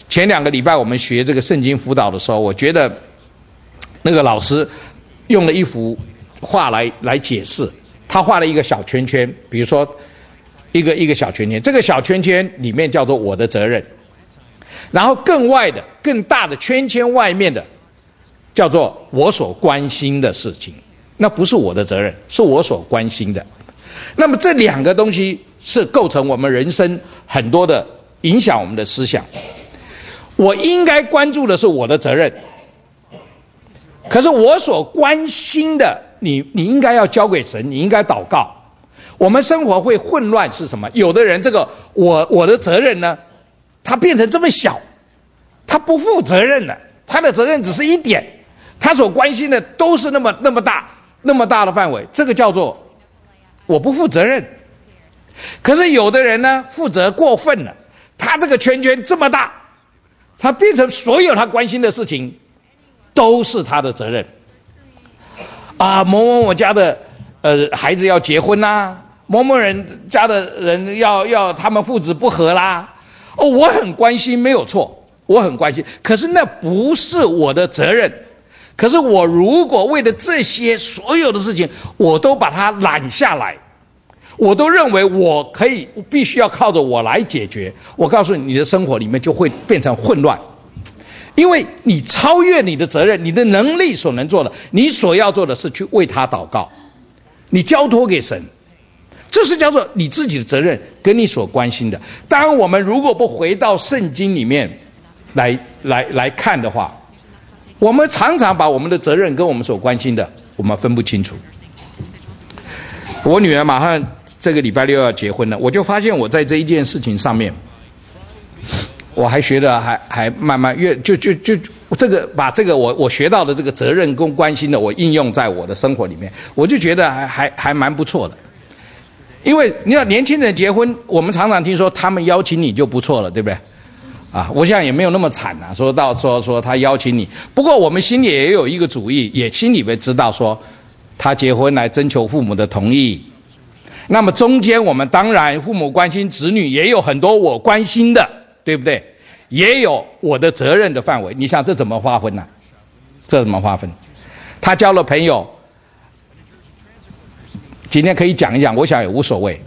前两个礼拜我们学这个圣经辅导的时候，我觉得那个老师用了一幅画来来解释。他画了一个小圈圈，比如说一个一个小圈圈，这个小圈圈里面叫做我的责任，然后更外的更大的圈圈外面的叫做我所关心的事情，那不是我的责任，是我所关心的。那么这两个东西是构成我们人生很多的影响我们的思想。我应该关注的是我的责任，可是我所关心的你你应该要交给神，你应该祷告。我们生活会混乱是什么？有的人这个我我的责任呢，他变成这么小，他不负责任了，他的责任只是一点，他所关心的都是那么那么大那么大的范围，这个叫做我不负责任。可是有的人呢，负责过分了，他这个圈圈这么大，他变成所有他关心的事情都是他的责任。啊，某某某家的呃孩子要结婚啦，某某人家的人要要他们父子不和啦。哦，我很关心，没有错，我很关心，可是那不是我的责任。可是我如果为了这些所有的事情，我都把它揽下来，我都认为我可以必须要靠着我来解决，我告诉你，你的生活里面就会变成混乱。因为你超越你的责任，你的能力所能做的，你所要做的是去为他祷告，你交托给神，这是叫做你自己的责任跟你所关心的。当然我们如果不回到圣经里面来来来看的话，我们常常把我们的责任跟我们所关心的我们分不清楚。我女儿马上这个礼拜六要结婚了，我就发现我在这一件事情上面，我还学的还还慢慢越就就就这个把这个我我学到的这个责任跟关心的，我应用在我的生活里面，我就觉得还还还蛮不错的。因为你要年轻人结婚，我们常常听说他们邀请你就不错了，对不对？啊，我想也没有那么惨啊，说到说说他邀请你，不过我们心里也有一个主意，也心里面知道说他结婚来征求父母的同意。那么中间我们当然父母关心子女，也有很多我关心的，对不对？也有我的责任的范围，你想这怎么划分呢、啊？这怎么划分？他交了朋友，今天可以讲一讲，我想也无所谓。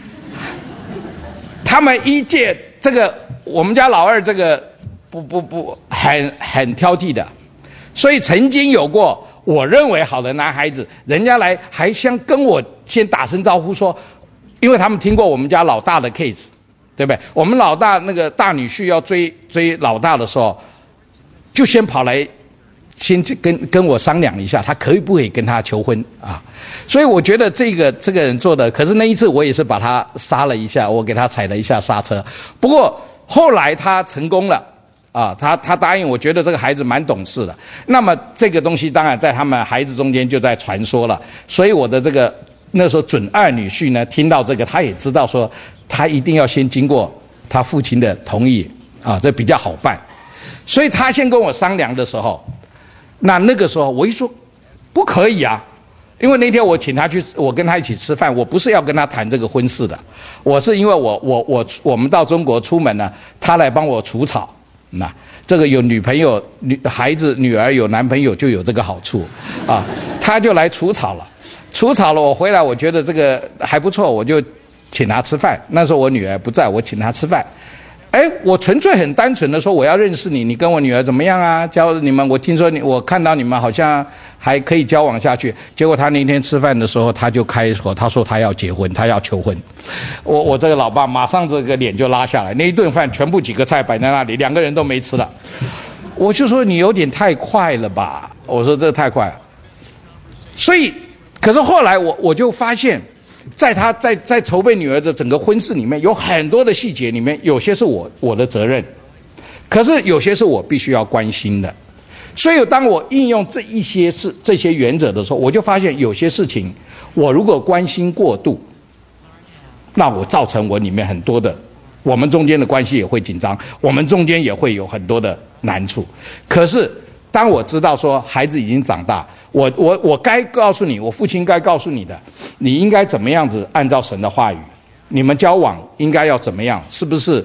他们一届这个，我们家老二这个不不不很很挑剔的，所以曾经有过我认为好的男孩子，人家来还先跟我先打声招呼说，因为他们听过我们家老大的 case。对不对？我们老大那个大女婿要追追老大的时候，就先跑来，先跟跟我商量一下，他可以不可以跟他求婚啊？所以我觉得这个这个人做的，可是那一次我也是把他杀了一下，我给他踩了一下刹车。不过后来他成功了啊，他他答应，我觉得这个孩子蛮懂事的。那么这个东西当然在他们孩子中间就在传说了，所以我的这个那时候准二女婿呢，听到这个他也知道说，他一定要先经过他父亲的同意啊，这比较好办。所以他先跟我商量的时候，那那个时候我一说不可以啊，因为那天我请他去，我跟他一起吃饭，我不是要跟他谈这个婚事的，我是因为我我我我们到中国出门呢，他来帮我除草。那这个有女朋友、女孩子、女儿有男朋友就有这个好处啊，他就来除草了。除草了，我回来，我觉得这个还不错，我就请他吃饭。那时候我女儿不在，我请他吃饭。哎，我纯粹很单纯的说我要认识你，你跟我女儿怎么样啊？教你们，我听说你，我看到你们好像还可以交往下去。结果他那天吃饭的时候，他就开口，他说他要结婚，他要求婚。我我这个老爸马上这个脸就拉下来，那一顿饭全部几个菜摆在那里，两个人都没吃了。我就说你有点太快了吧？我说这太快了。所以，可是后来我我就发现。在他在在筹备女儿的整个婚事里面，有很多的细节里面，有些是我我的责任，可是有些是我必须要关心的。所以当我应用这一些事这些原则的时候，我就发现有些事情我如果关心过度，那我造成我里面很多的，我们中间的关系也会紧张，我们中间也会有很多的难处。可是当我知道说孩子已经长大，我我我该告诉你，我父亲该告诉你的，你应该怎么样子按照神的话语，你们交往应该要怎么样，是不是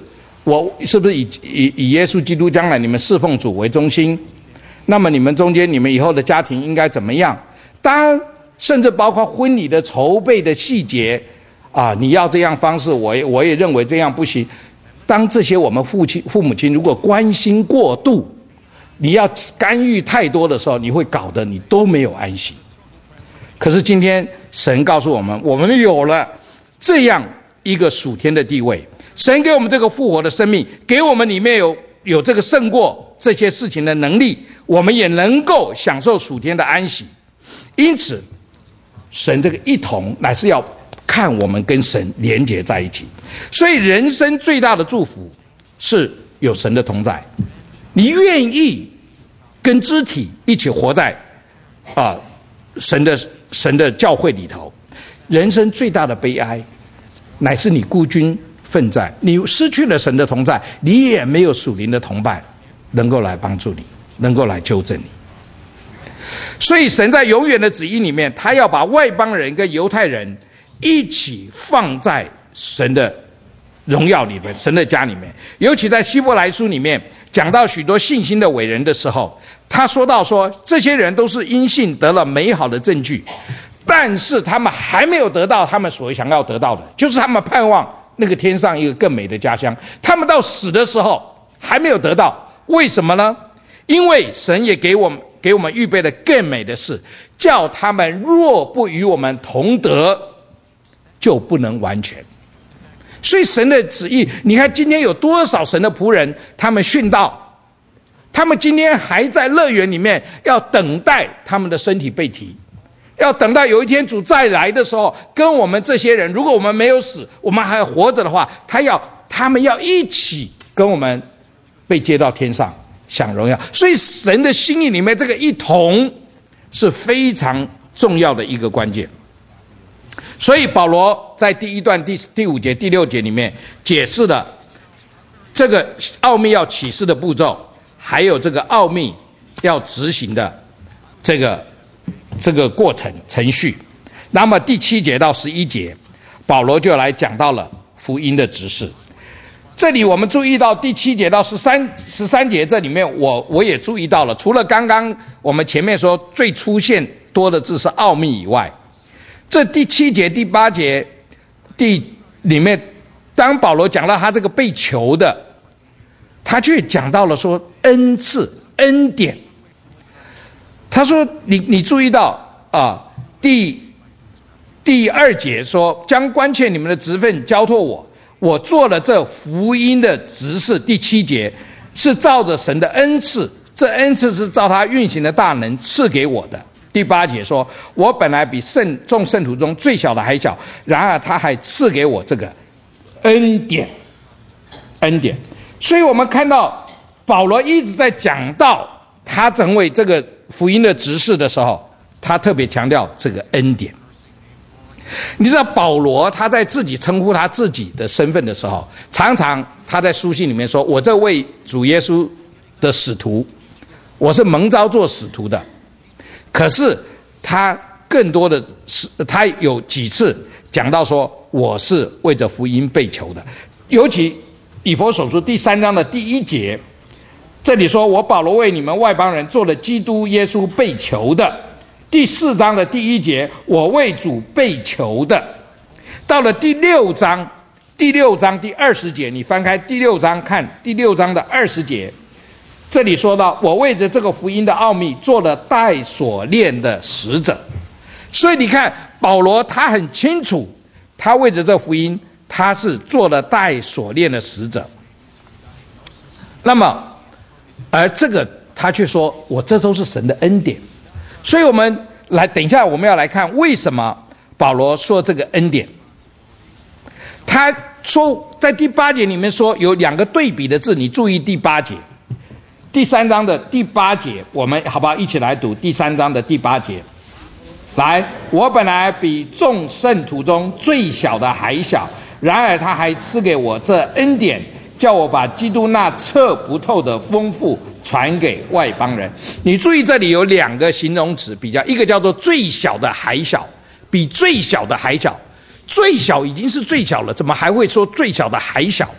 我是不是以以以耶稣基督将来你们侍奉主为中心？那么你们中间你们以后的家庭应该怎么样？当然，甚至包括婚礼的筹备的细节啊，你要这样方式，我也我也认为这样不行。当这些我们父亲父母亲如果关心过度，你要干预太多的时候，你会搞得你都没有安息。可是今天神告诉我们，我们有了这样一个属天的地位，神给我们这个复活的生命，给我们里面有有这个胜过这些事情的能力，我们也能够享受属天的安息。因此神这个一同乃是要看我们跟神连结在一起。所以人生最大的祝福是有神的同在，你愿意跟肢体一起活在啊、呃、神的神的教会里头。人生最大的悲哀乃是你孤军奋战，你失去了神的同在，你也没有属灵的同伴能够来帮助你，能够来纠正你。所以神在永远的旨意里面，他要把外邦人跟犹太人一起放在神的荣耀里面，神的家里面。尤其在希伯来书里面讲到许多信心的伟人的时候，他说到说这些人都是因信得了美好的证据，但是他们还没有得到他们所想要得到的，就是他们盼望那个天上一个更美的家乡。他们到死的时候还没有得到，为什么呢？因为神也给我们给我们预备了更美的事，叫他们若不与我们同得，就不能完全。所以神的旨意，你看今天有多少神的仆人，他们殉道，他们今天还在乐园里面，要等待他们的身体被提，要等到有一天主再来的时候，跟我们这些人，如果我们没有死，我们还活着的话，他要他们要一起跟我们被接到天上享荣耀。所以神的心意里面，这个一同是非常重要的一个关键。所以保罗在第一段第第五节第六节里面解释了这个奥秘要启示的步骤，还有这个奥秘要执行的这个这个过程程序。那么第七节到十一节，保罗就来讲到了福音的执事。这里我们注意到第七节到十三十三节，这里面我我也注意到了，除了刚刚我们前面说最出现多的字是奥秘以外，这第七节第八节第里面，当保罗讲到他这个被求的，他却讲到了说恩赐恩典。他说你你注意到啊，第第二节说将关切你们的职分交托我，我做了这福音的执事。第七节是照着神的恩赐，这恩赐是照他运行的大能赐给我的。第八节说我本来比圣众圣徒中最小的还小，然而他还赐给我这个恩典恩典。所以我们看到保罗一直在讲到他成为这个福音的执事的时候，他特别强调这个恩典。你知道保罗他在自己称呼他自己的身份的时候，常常他在书信里面说，我这位主耶稣的使徒，我是蒙召做使徒的。可是他更多的是，他有几次讲到说我是为着福音被求的。尤其以弗所书第三章的第一节，这里说我保罗为你们外邦人做了基督耶稣被求的。第四章的第一节，我为主被求的。到了第六章第六章第二十节，你翻开第六章看第六章的二十节，这里说到我为着这个福音的奥秘做了带锁链的使者。所以你看保罗他很清楚，他为着这福音他是做了带锁链的使者。那么而这个他却说我这都是神的恩典。所以我们来等一下我们要来看为什么保罗说这个恩典。他说在第八节里面说有两个对比的字，你注意第八节，第三章的第八节，我们好不好一起来读第三章的第八节。来，我本来比众圣徒中最小的还小，然而他还赐给我这恩典，叫我把基督那测不透的丰富传给外邦人。你注意这里有两个形容词比较，一个叫做最小的还小，比最小的还小。最小已经是最小了，怎么还会说最小的还小？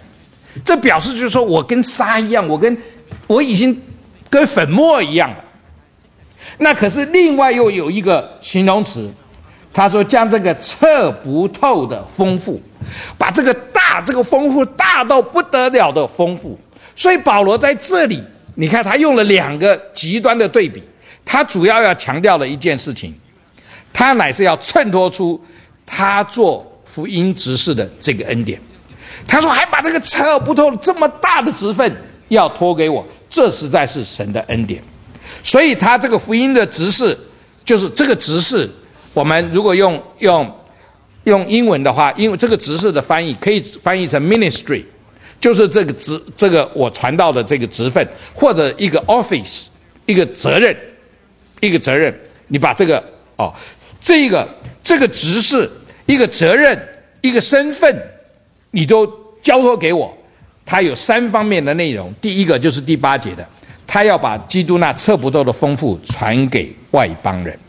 这表示就是说我跟沙一样，我跟我已经跟粉末一样了。那可是另外又有一个形容词，他说将这个测不透的丰富，把这个大这个丰富大到不得了的丰富。所以保罗在这里，你看他用了两个极端的对比，他主要要强调的一件事情，他乃是要衬托出他做福音执事的这个恩典。他说还把那个测不透这么大的职分要托给我，这实在是神的恩典。所以他这个福音的执事，就是这个执事，我们如果用用用英文的话，因为这个执事的翻译可以翻译成 ministry， 就是这个职这个我传道的这个职分，或者一个 office， 一个责任，一个责任。你把这个哦，这个这个执事，一个责任，一个身份，你都交托给我。它有三方面的内容，第一个就是第八节的，他要把基督那测不透的丰富传给外邦人。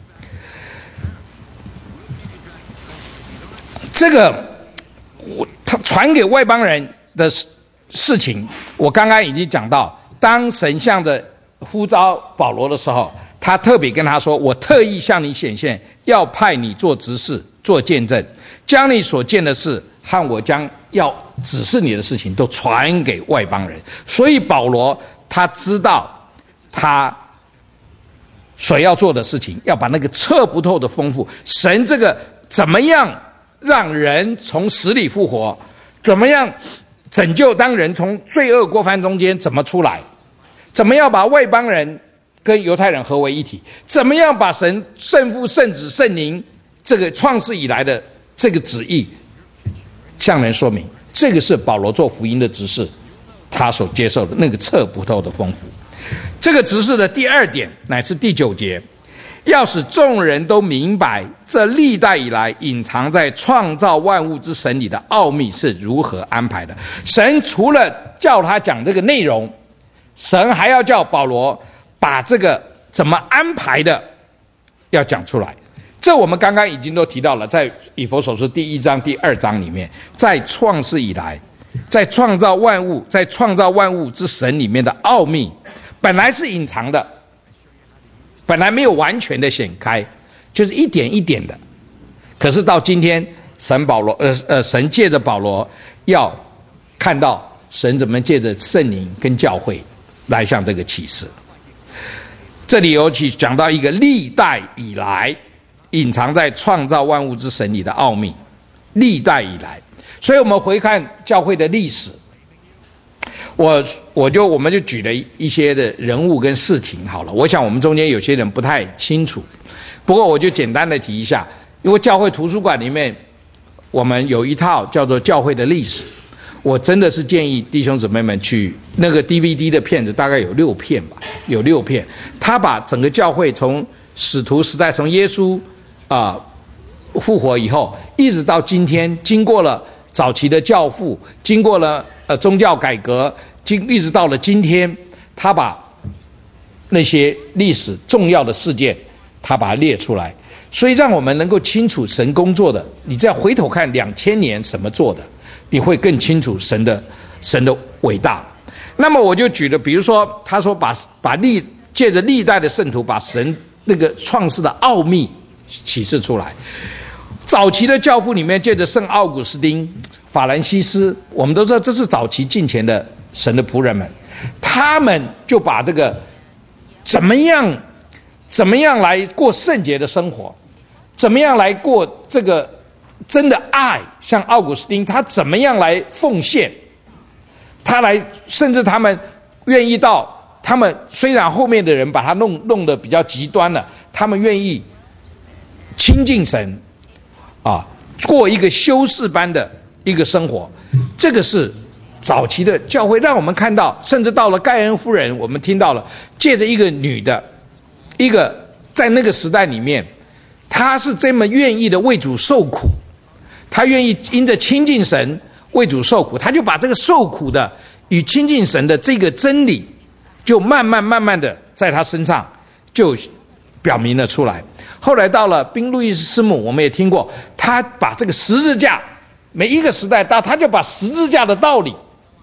这个我他传给外邦人的事情，我刚刚已经讲到，当神向着呼召保罗的时候，他特别跟他说，我特意向你显现，要派你做执事，做见证，将你所见的事和我将要指示你的事情都传给外邦人。所以保罗他知道他所要做的事情，要把那个测不透的丰富，神这个怎么样让人从死里复活，怎么样拯救当人从罪恶过犯中间怎么出来，怎么样把外邦人跟犹太人合为一体，怎么样把神圣父圣子圣灵这个创世以来的这个旨意向人说明。这个是保罗做福音的执事他所接受的那个测不透的丰富。这个执事的第二点乃是第九节，要使众人都明白这历代以来隐藏在创造万物之神里的奥秘是如何安排的。神除了叫他讲这个内容，神还要叫保罗把这个怎么安排的要讲出来。这我们刚刚已经都提到了，在以弗所书第一章第二章里面，在创世以来，在创造万物在创造万物之神里面的奥秘本来是隐藏的，本来没有完全的显开，就是一点一点的。可是到今天神保罗呃呃神借着保罗要看到神怎么借着圣灵跟教会来向这个启示。这里尤其讲到一个历代以来隐藏在创造万物之神里的奥秘，历代以来。所以我们回看教会的历史，我我就我们就举了一些的人物跟事情好了。我想我们中间有些人不太清楚，不过我就简单的提一下。因为教会图书馆里面我们有一套叫做教会的历史，我真的是建议弟兄姊妹们去那个 D V D 的片子，大概有六片吧，有六片。他把整个教会从使徒时代，从耶稣啊、呃、复活以后，一直到今天，经过了早期的教父，经过了呃宗教改革，经一直到了今天，他把那些历史重要的事件，他把它列出来，所以让我们能够清楚神工作的。你再回头看两千年什么做的，你会更清楚神的神的伟大。那么我就举了，比如说他说把把历借着历代的圣徒把神那个创世的奥秘启示出来。早期的教父里面，借着圣奥古斯丁、法兰西斯，我们都知道这是早期近前的神的仆人们，他们就把这个怎么样怎么样来过圣洁的生活，怎么样来过这个真的爱，像奥古斯丁他怎么样来奉献，他来甚至他们愿意到，他们虽然后面的人把他弄弄得比较极端了，他们愿意亲近神啊，过一个修士般的一个生活。这个是早期的教会让我们看到，甚至到了盖恩夫人，我们听到了借着一个女的，一个在那个时代里面，她是这么愿意的为主受苦，她愿意因着亲近神为主受苦，她就把这个受苦的与亲近神的这个真理，就慢慢慢慢的在她身上就表明了出来。后来到了宾路易斯师母，我们也听过，他把这个十字架，每一个时代到他就把十字架的道理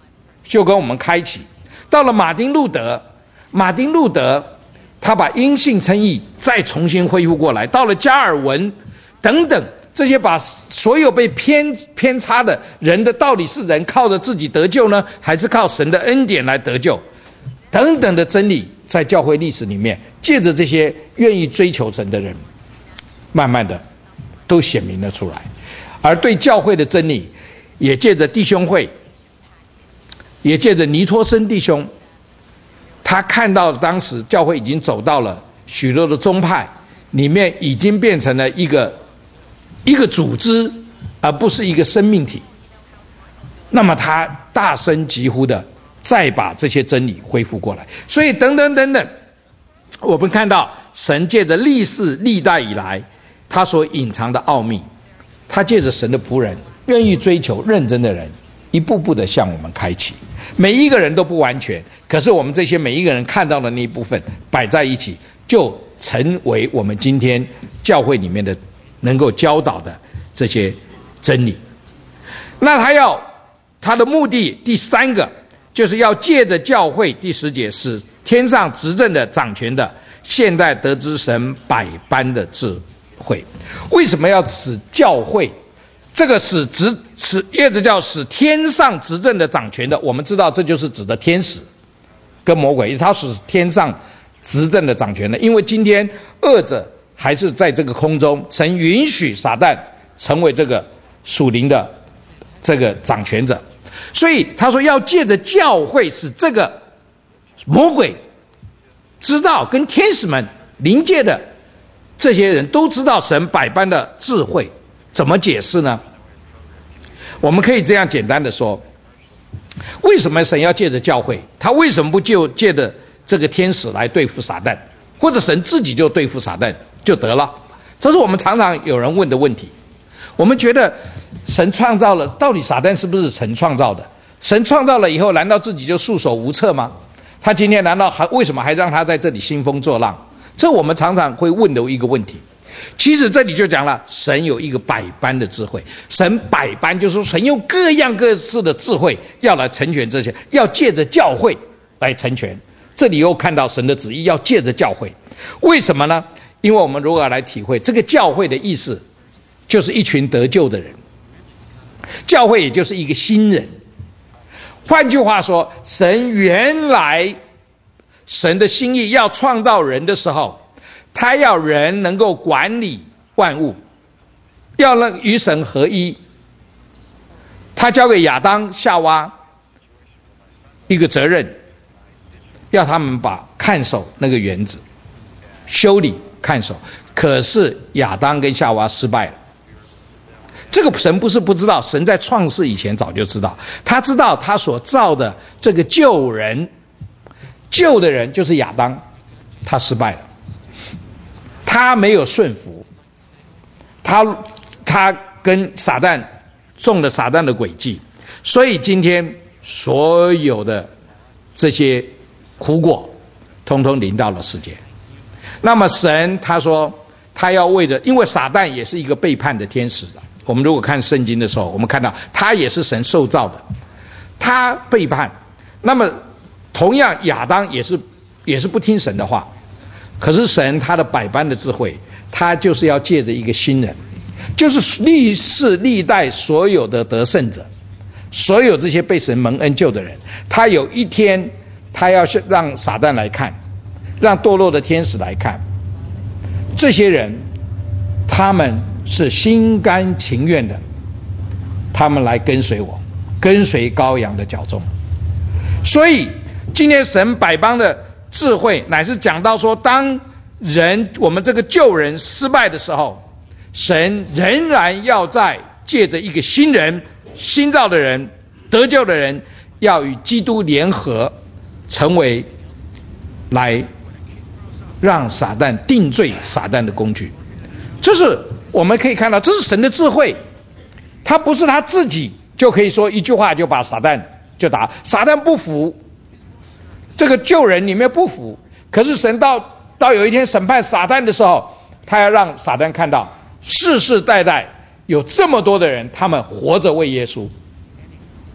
就跟我们开启。到了马丁路德，马丁路德他把因信称义再重新恢复过来。到了加尔文等等，这些把所有被偏偏差的人的到底是人靠着自己得救呢，还是靠神的恩典来得救等等的真理，在教会历史里面，借着这些愿意追求神的人，慢慢的都显明了出来。而对教会的真理，也借着弟兄会，也借着尼托生弟兄，他看到当时教会已经走到了许多的宗派里面，已经变成了一个一个组织，而不是一个生命体。那么他大声疾呼的再把这些真理恢复过来。所以等等等等，我们看到神借着历世历代以来他所隐藏的奥秘，他借着神的仆人，愿意追求认真的人，一步步的向我们开启。每一个人都不完全，可是我们这些每一个人看到的那一部分摆在一起，就成为我们今天教会里面的能够教导的这些真理。那他要他的目的第三个，就是要借着教会，第十节，使天上执政的掌权的现在得知神百般的智慧。为什么要使教会？这个使执使叶子叫使天上执政的掌权的，我们知道这就是指的天使跟魔鬼，他使天上执政的掌权的。因为今天恶者还是在这个空中，神允许撒旦成为这个属灵的这个掌权者，所以他说要借着教会使这个魔鬼知道，跟天使们灵界的这些人都知道神百般的智慧。怎么解释呢？我们可以这样简单的说，为什么神要借着教会？他为什么不就借着这个天使来对付撒旦，或者神自己就对付撒旦就得了？这是我们常常有人问的问题。我们觉得神创造了，到底撒旦是不是神创造的？神创造了以后，难道自己就束手无策吗？他今天难道还为什么还让他在这里兴风作浪？这我们常常会问的一个问题。其实这里就讲了，神有一个百般的智慧。神百般就是说，神用各样各式的智慧要来成全这些，要借着教会来成全。这里又看到神的旨意要借着教会。为什么呢？因为我们如果来体会这个教会的意思，就是一群得救的人。教会也就是一个新人。换句话说，神原来神的心意要创造人的时候，他要人能够管理万物，要让与神合一。他交给亚当夏娃一个责任，要他们把看守那个园子，修理看守。可是亚当跟夏娃失败了。这个神不是不知道，神在创世以前早就知道，他知道他所造的这个救人，救的人就是亚当，他失败了。他没有顺服，他他跟撒旦中了撒旦的诡计，所以今天所有的这些苦果通通临到了世界。那么神他说他要为着，因为撒旦也是一个背叛的天使的，我们如果看圣经的时候，我们看到他也是神受造的，他背叛。那么同样亚当也是也是不听神的话，可是神他的百般的智慧，他就是要借着一个新人，就是历世历代所有的得胜者，所有这些被神蒙恩救的人，他有一天他要让撒旦来看，让堕落的天使来看，这些人他们是心甘情愿的，他们来跟随我，跟随羔羊的脚踪。所以今天神百般的智慧乃是讲到说，当人我们这个救人失败的时候，神仍然要在借着一个新人新造的人得救的人，要与基督联合，成为来让撒旦定罪撒旦的工具。这是我们可以看到，这是神的智慧。他不是他自己就可以说一句话就把撒旦就打，撒旦不服，这个救人里面不服，可是神到到有一天审判撒旦的时候，他要让撒旦看到世世代代有这么多的人，他们活着为耶稣，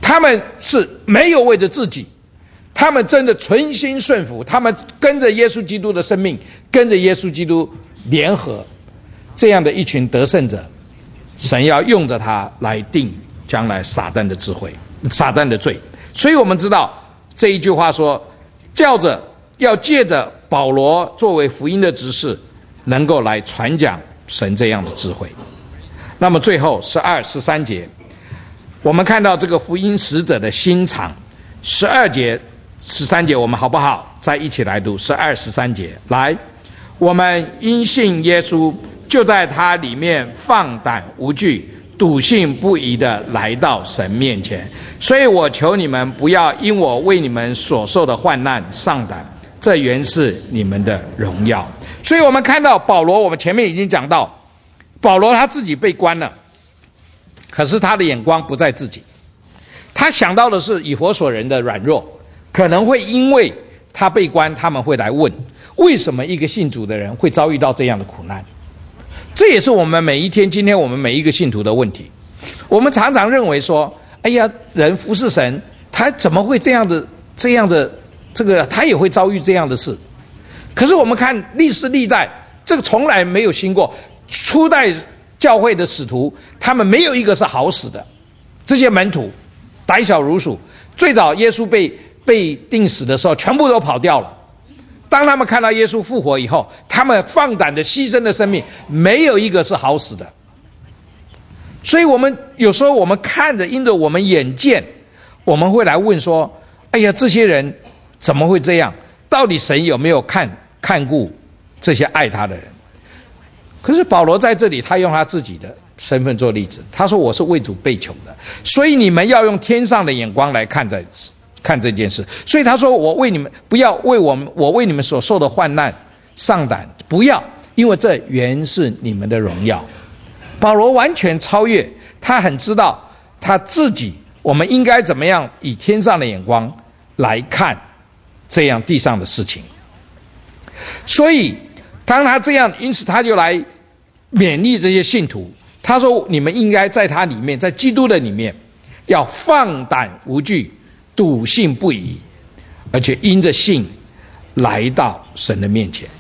他们是没有为着自己，他们真的存心顺服，他们跟着耶稣基督的生命，跟着耶稣基督联合，这样的一群得胜者，神要用着他来定将来撒旦的智慧，撒旦的罪。所以我们知道这一句话说，叫着要借着保罗作为福音的执事，能够来传讲神这样的智慧。那么最后十二、十三节，我们看到这个福音使者的心肠。十二节、十三节，我们好不好？再一起来读十二、十三节。来，我们因信耶稣，就在他里面放胆无惧，笃信不疑的来到神面前。所以我求你们不要因我为你们所受的患难丧胆，这原是你们的荣耀。所以我们看到保罗，我们前面已经讲到，保罗他自己被关了，可是他的眼光不在自己，他想到的是以弗所人的软弱，可能会因为他被关，他们会来问，为什么一个信主的人会遭遇到这样的苦难？这也是我们每一天，今天我们每一个信徒的问题。我们常常认为说，哎呀，人服侍神，他怎么会这样的这样的这个，他也会遭遇这样的事。可是我们看历史历代，这个从来没有兴过。初代教会的使徒，他们没有一个是好死的，这些门徒胆小如鼠，最早耶稣被被钉死的时候，全部都跑掉了。当他们看到耶稣复活以后，他们放胆的牺牲的生命，没有一个是好死的。所以我们有时候我们看着，因着我们眼见，我们会来问说，哎呀，这些人怎么会这样？到底神有没有看看顾这些爱他的人？可是保罗在这里，他用他自己的身份做例子，他说我是为主被囚的，所以你们要用天上的眼光来看待看这件事。所以他说，我为你们，不要为我们我为你们所受的患难丧胆，不要，因为这原是你们的荣耀。保罗完全超越，他很知道他自己，我们应该怎么样以天上的眼光来看这样地上的事情。所以当他这样，因此他就来勉励这些信徒，他说你们应该在他里面，在基督的里面，要放胆无惧，笃信不疑，而且因着信来到神的面前。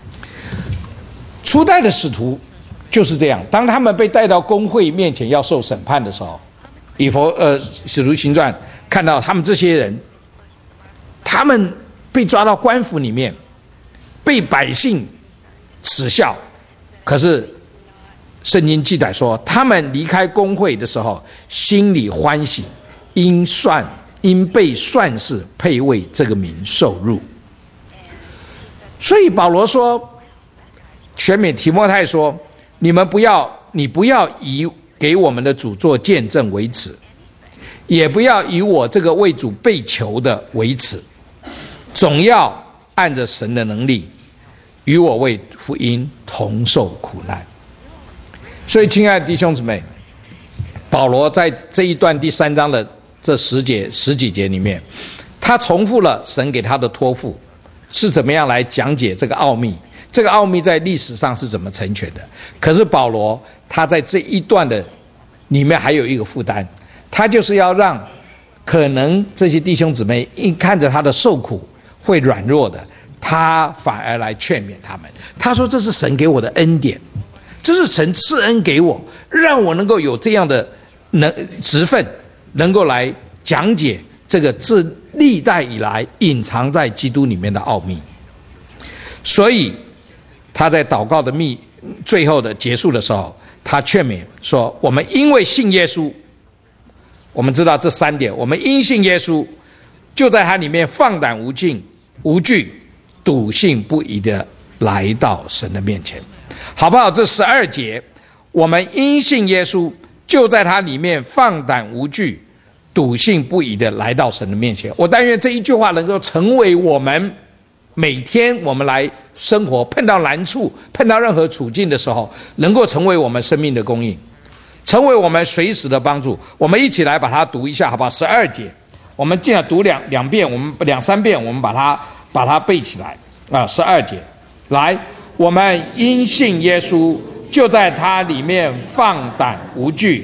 初代的使徒就是这样，当他们被带到公会面前要受审判的时候，以弗呃使徒行传看到他们这些人，他们被抓到官府里面，被百姓耻笑，可是圣经记载说，他们离开公会的时候，心里欢喜，因算因被算是配为这个名受辱。所以保罗说，劝勉提摩太说，你们不要，你不要以给我们的主做见证为耻，也不要以我这个为主被囚的为耻，总要按着神的能力，与我为福音同受苦难。所以亲爱的弟兄姊妹，保罗在这一段第三章的这十节十几节里面，他重复了神给他的托付是怎么样来讲解这个奥秘，这个奥秘在历史上是怎么成全的。可是保罗他在这一段的里面还有一个负担，他就是要让可能这些弟兄姊妹一看着他的受苦会软弱的，他反而来劝勉他们。他说这是神给我的恩典，这是神赐恩给我，让我能够有这样的能职分，能够来讲解这个自历代以来隐藏在基督里面的奥秘。所以他在祷告的密最后的结束的时候，他劝勉说，我们因为信耶稣，我们知道这三点，我们因信耶稣，就在他里面放胆无尽无惧，笃信不疑的来到神的面前，好不好？这十二节，我们因信耶稣，就在他里面放胆无惧，笃信不疑的来到神的面前。我但愿这一句话能够成为我们每天我们来生活，碰到难处，碰到任何处境的时候，能够成为我们生命的供应，成为我们随时的帮助。我们一起来把它读一下，好不好？十二节，我们尽量读两两遍，我们两三遍，我们把它把它背起来啊！十二节，来，我们因信耶稣，就在他里面放胆无惧，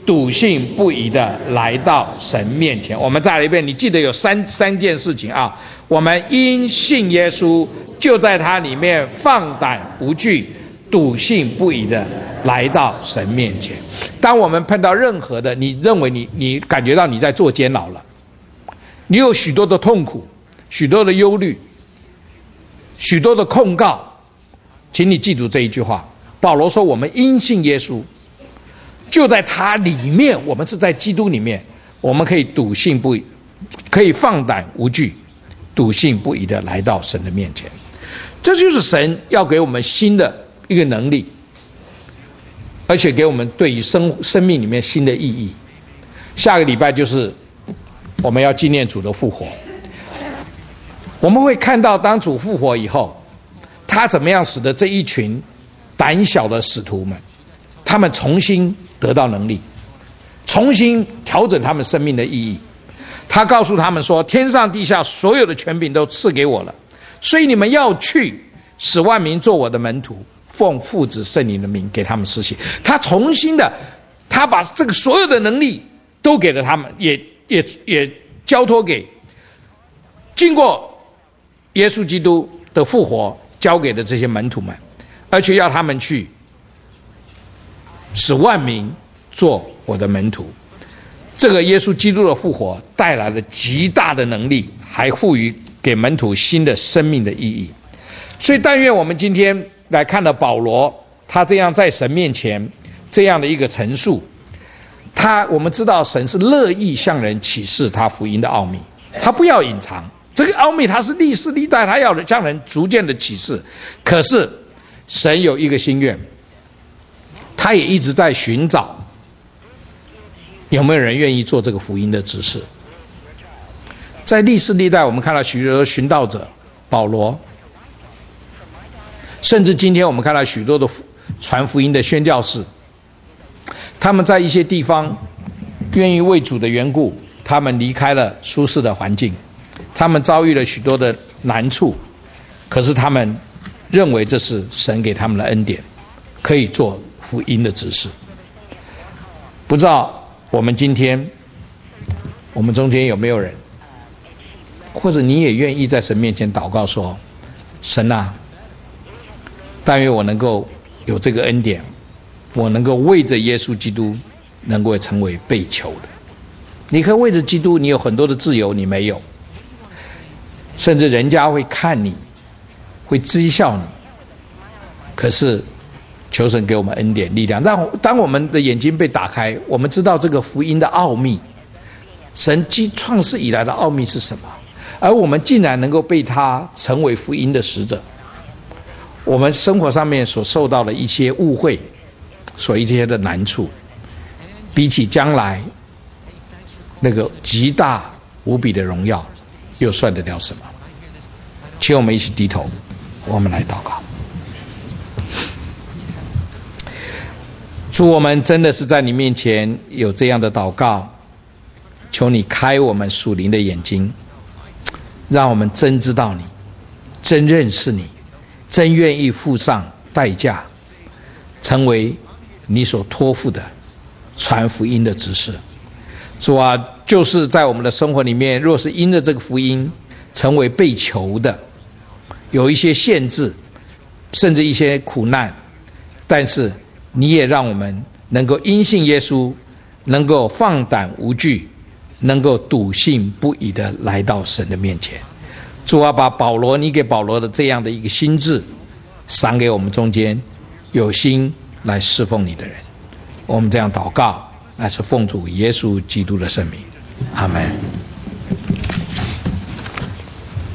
笃信不疑的来到神面前。我们再来一遍，你记得有三三件事情啊。我们因信耶稣，就在他里面放胆无惧，笃信不疑的来到神面前。当我们碰到任何的，你认为你你感觉到你在做监牢了，你有许多的痛苦，许多的忧虑，许多的控告，请你记住这一句话。保罗说，我们因信耶稣，就在他里面，我们是在基督里面，我们可以笃信不疑，可以放胆无惧，笃信不疑的来到神的面前。这就是神要给我们新的一个能力，而且给我们对于生生命里面新的意义。下个礼拜就是我们要纪念主的复活，我们会看到当主复活以后，他怎么样使得这一群胆小的使徒们，他们重新得到能力，重新调整他们生命的意义。他告诉他们说，天上地下所有的权柄都赐给我了，所以你们要去，使万民做我的门徒，奉父子圣灵的名给他们施洗。他重新的，他把这个所有的能力都给了他们，也也也交托给经过耶稣基督的复活交给的这些门徒们，而且要他们去使万民做我的门徒。这个耶稣基督的复活带来了极大的能力，还赋予给门徒新的生命的意义。所以但愿我们今天来看到保罗他这样在神面前这样的一个陈述，他我们知道神是乐意向人启示他福音的奥秘，他不要隐藏这个奥秘，他是历世历代他要向人逐渐的启示。可是神有一个心愿，他也一直在寻找有没有人愿意做这个福音的执事。在历世历代我们看到许多寻道者，保罗，甚至今天我们看到许多的传福音的宣教士，他们在一些地方愿意为主的缘故，他们离开了舒适的环境，他们遭遇了许多的难处，可是他们认为这是神给他们的恩典，可以做福音的执事。不知道我们今天我们中间有没有人，或者你也愿意在神面前祷告说，神啊，但愿我能够有这个恩典，我能够为着耶稣基督能够成为被求的。你可以为着基督，你有很多的自由，你没有，甚至人家会看你，会讥笑你，可是求神给我们恩典力量，让当我们的眼睛被打开，我们知道这个福音的奥秘，神继创世以来的奥秘是什么，而我们竟然能够被他成为福音的使者。我们生活上面所受到的一些误会，所一些的难处，比起将来那个极大无比的荣耀，又算得了什么？请我们一起低头，我们来祷告。主，我们真的是在你面前有这样的祷告，求你开我们属灵的眼睛，让我们真知道你，真认识你，真愿意付上代价，成为你所托付的传福音的执事。主啊，就是在我们的生活里面，若是因着这个福音成为被求的，有一些限制，甚至一些苦难，但是你也让我们能够因信耶稣，能够放胆无惧，能够笃信不疑的来到神的面前。主啊，把保罗你给保罗的这样的一个心志赏给我们中间有心来侍奉你的人。我们这样祷告，乃是奉主耶稣基督的圣名，阿们。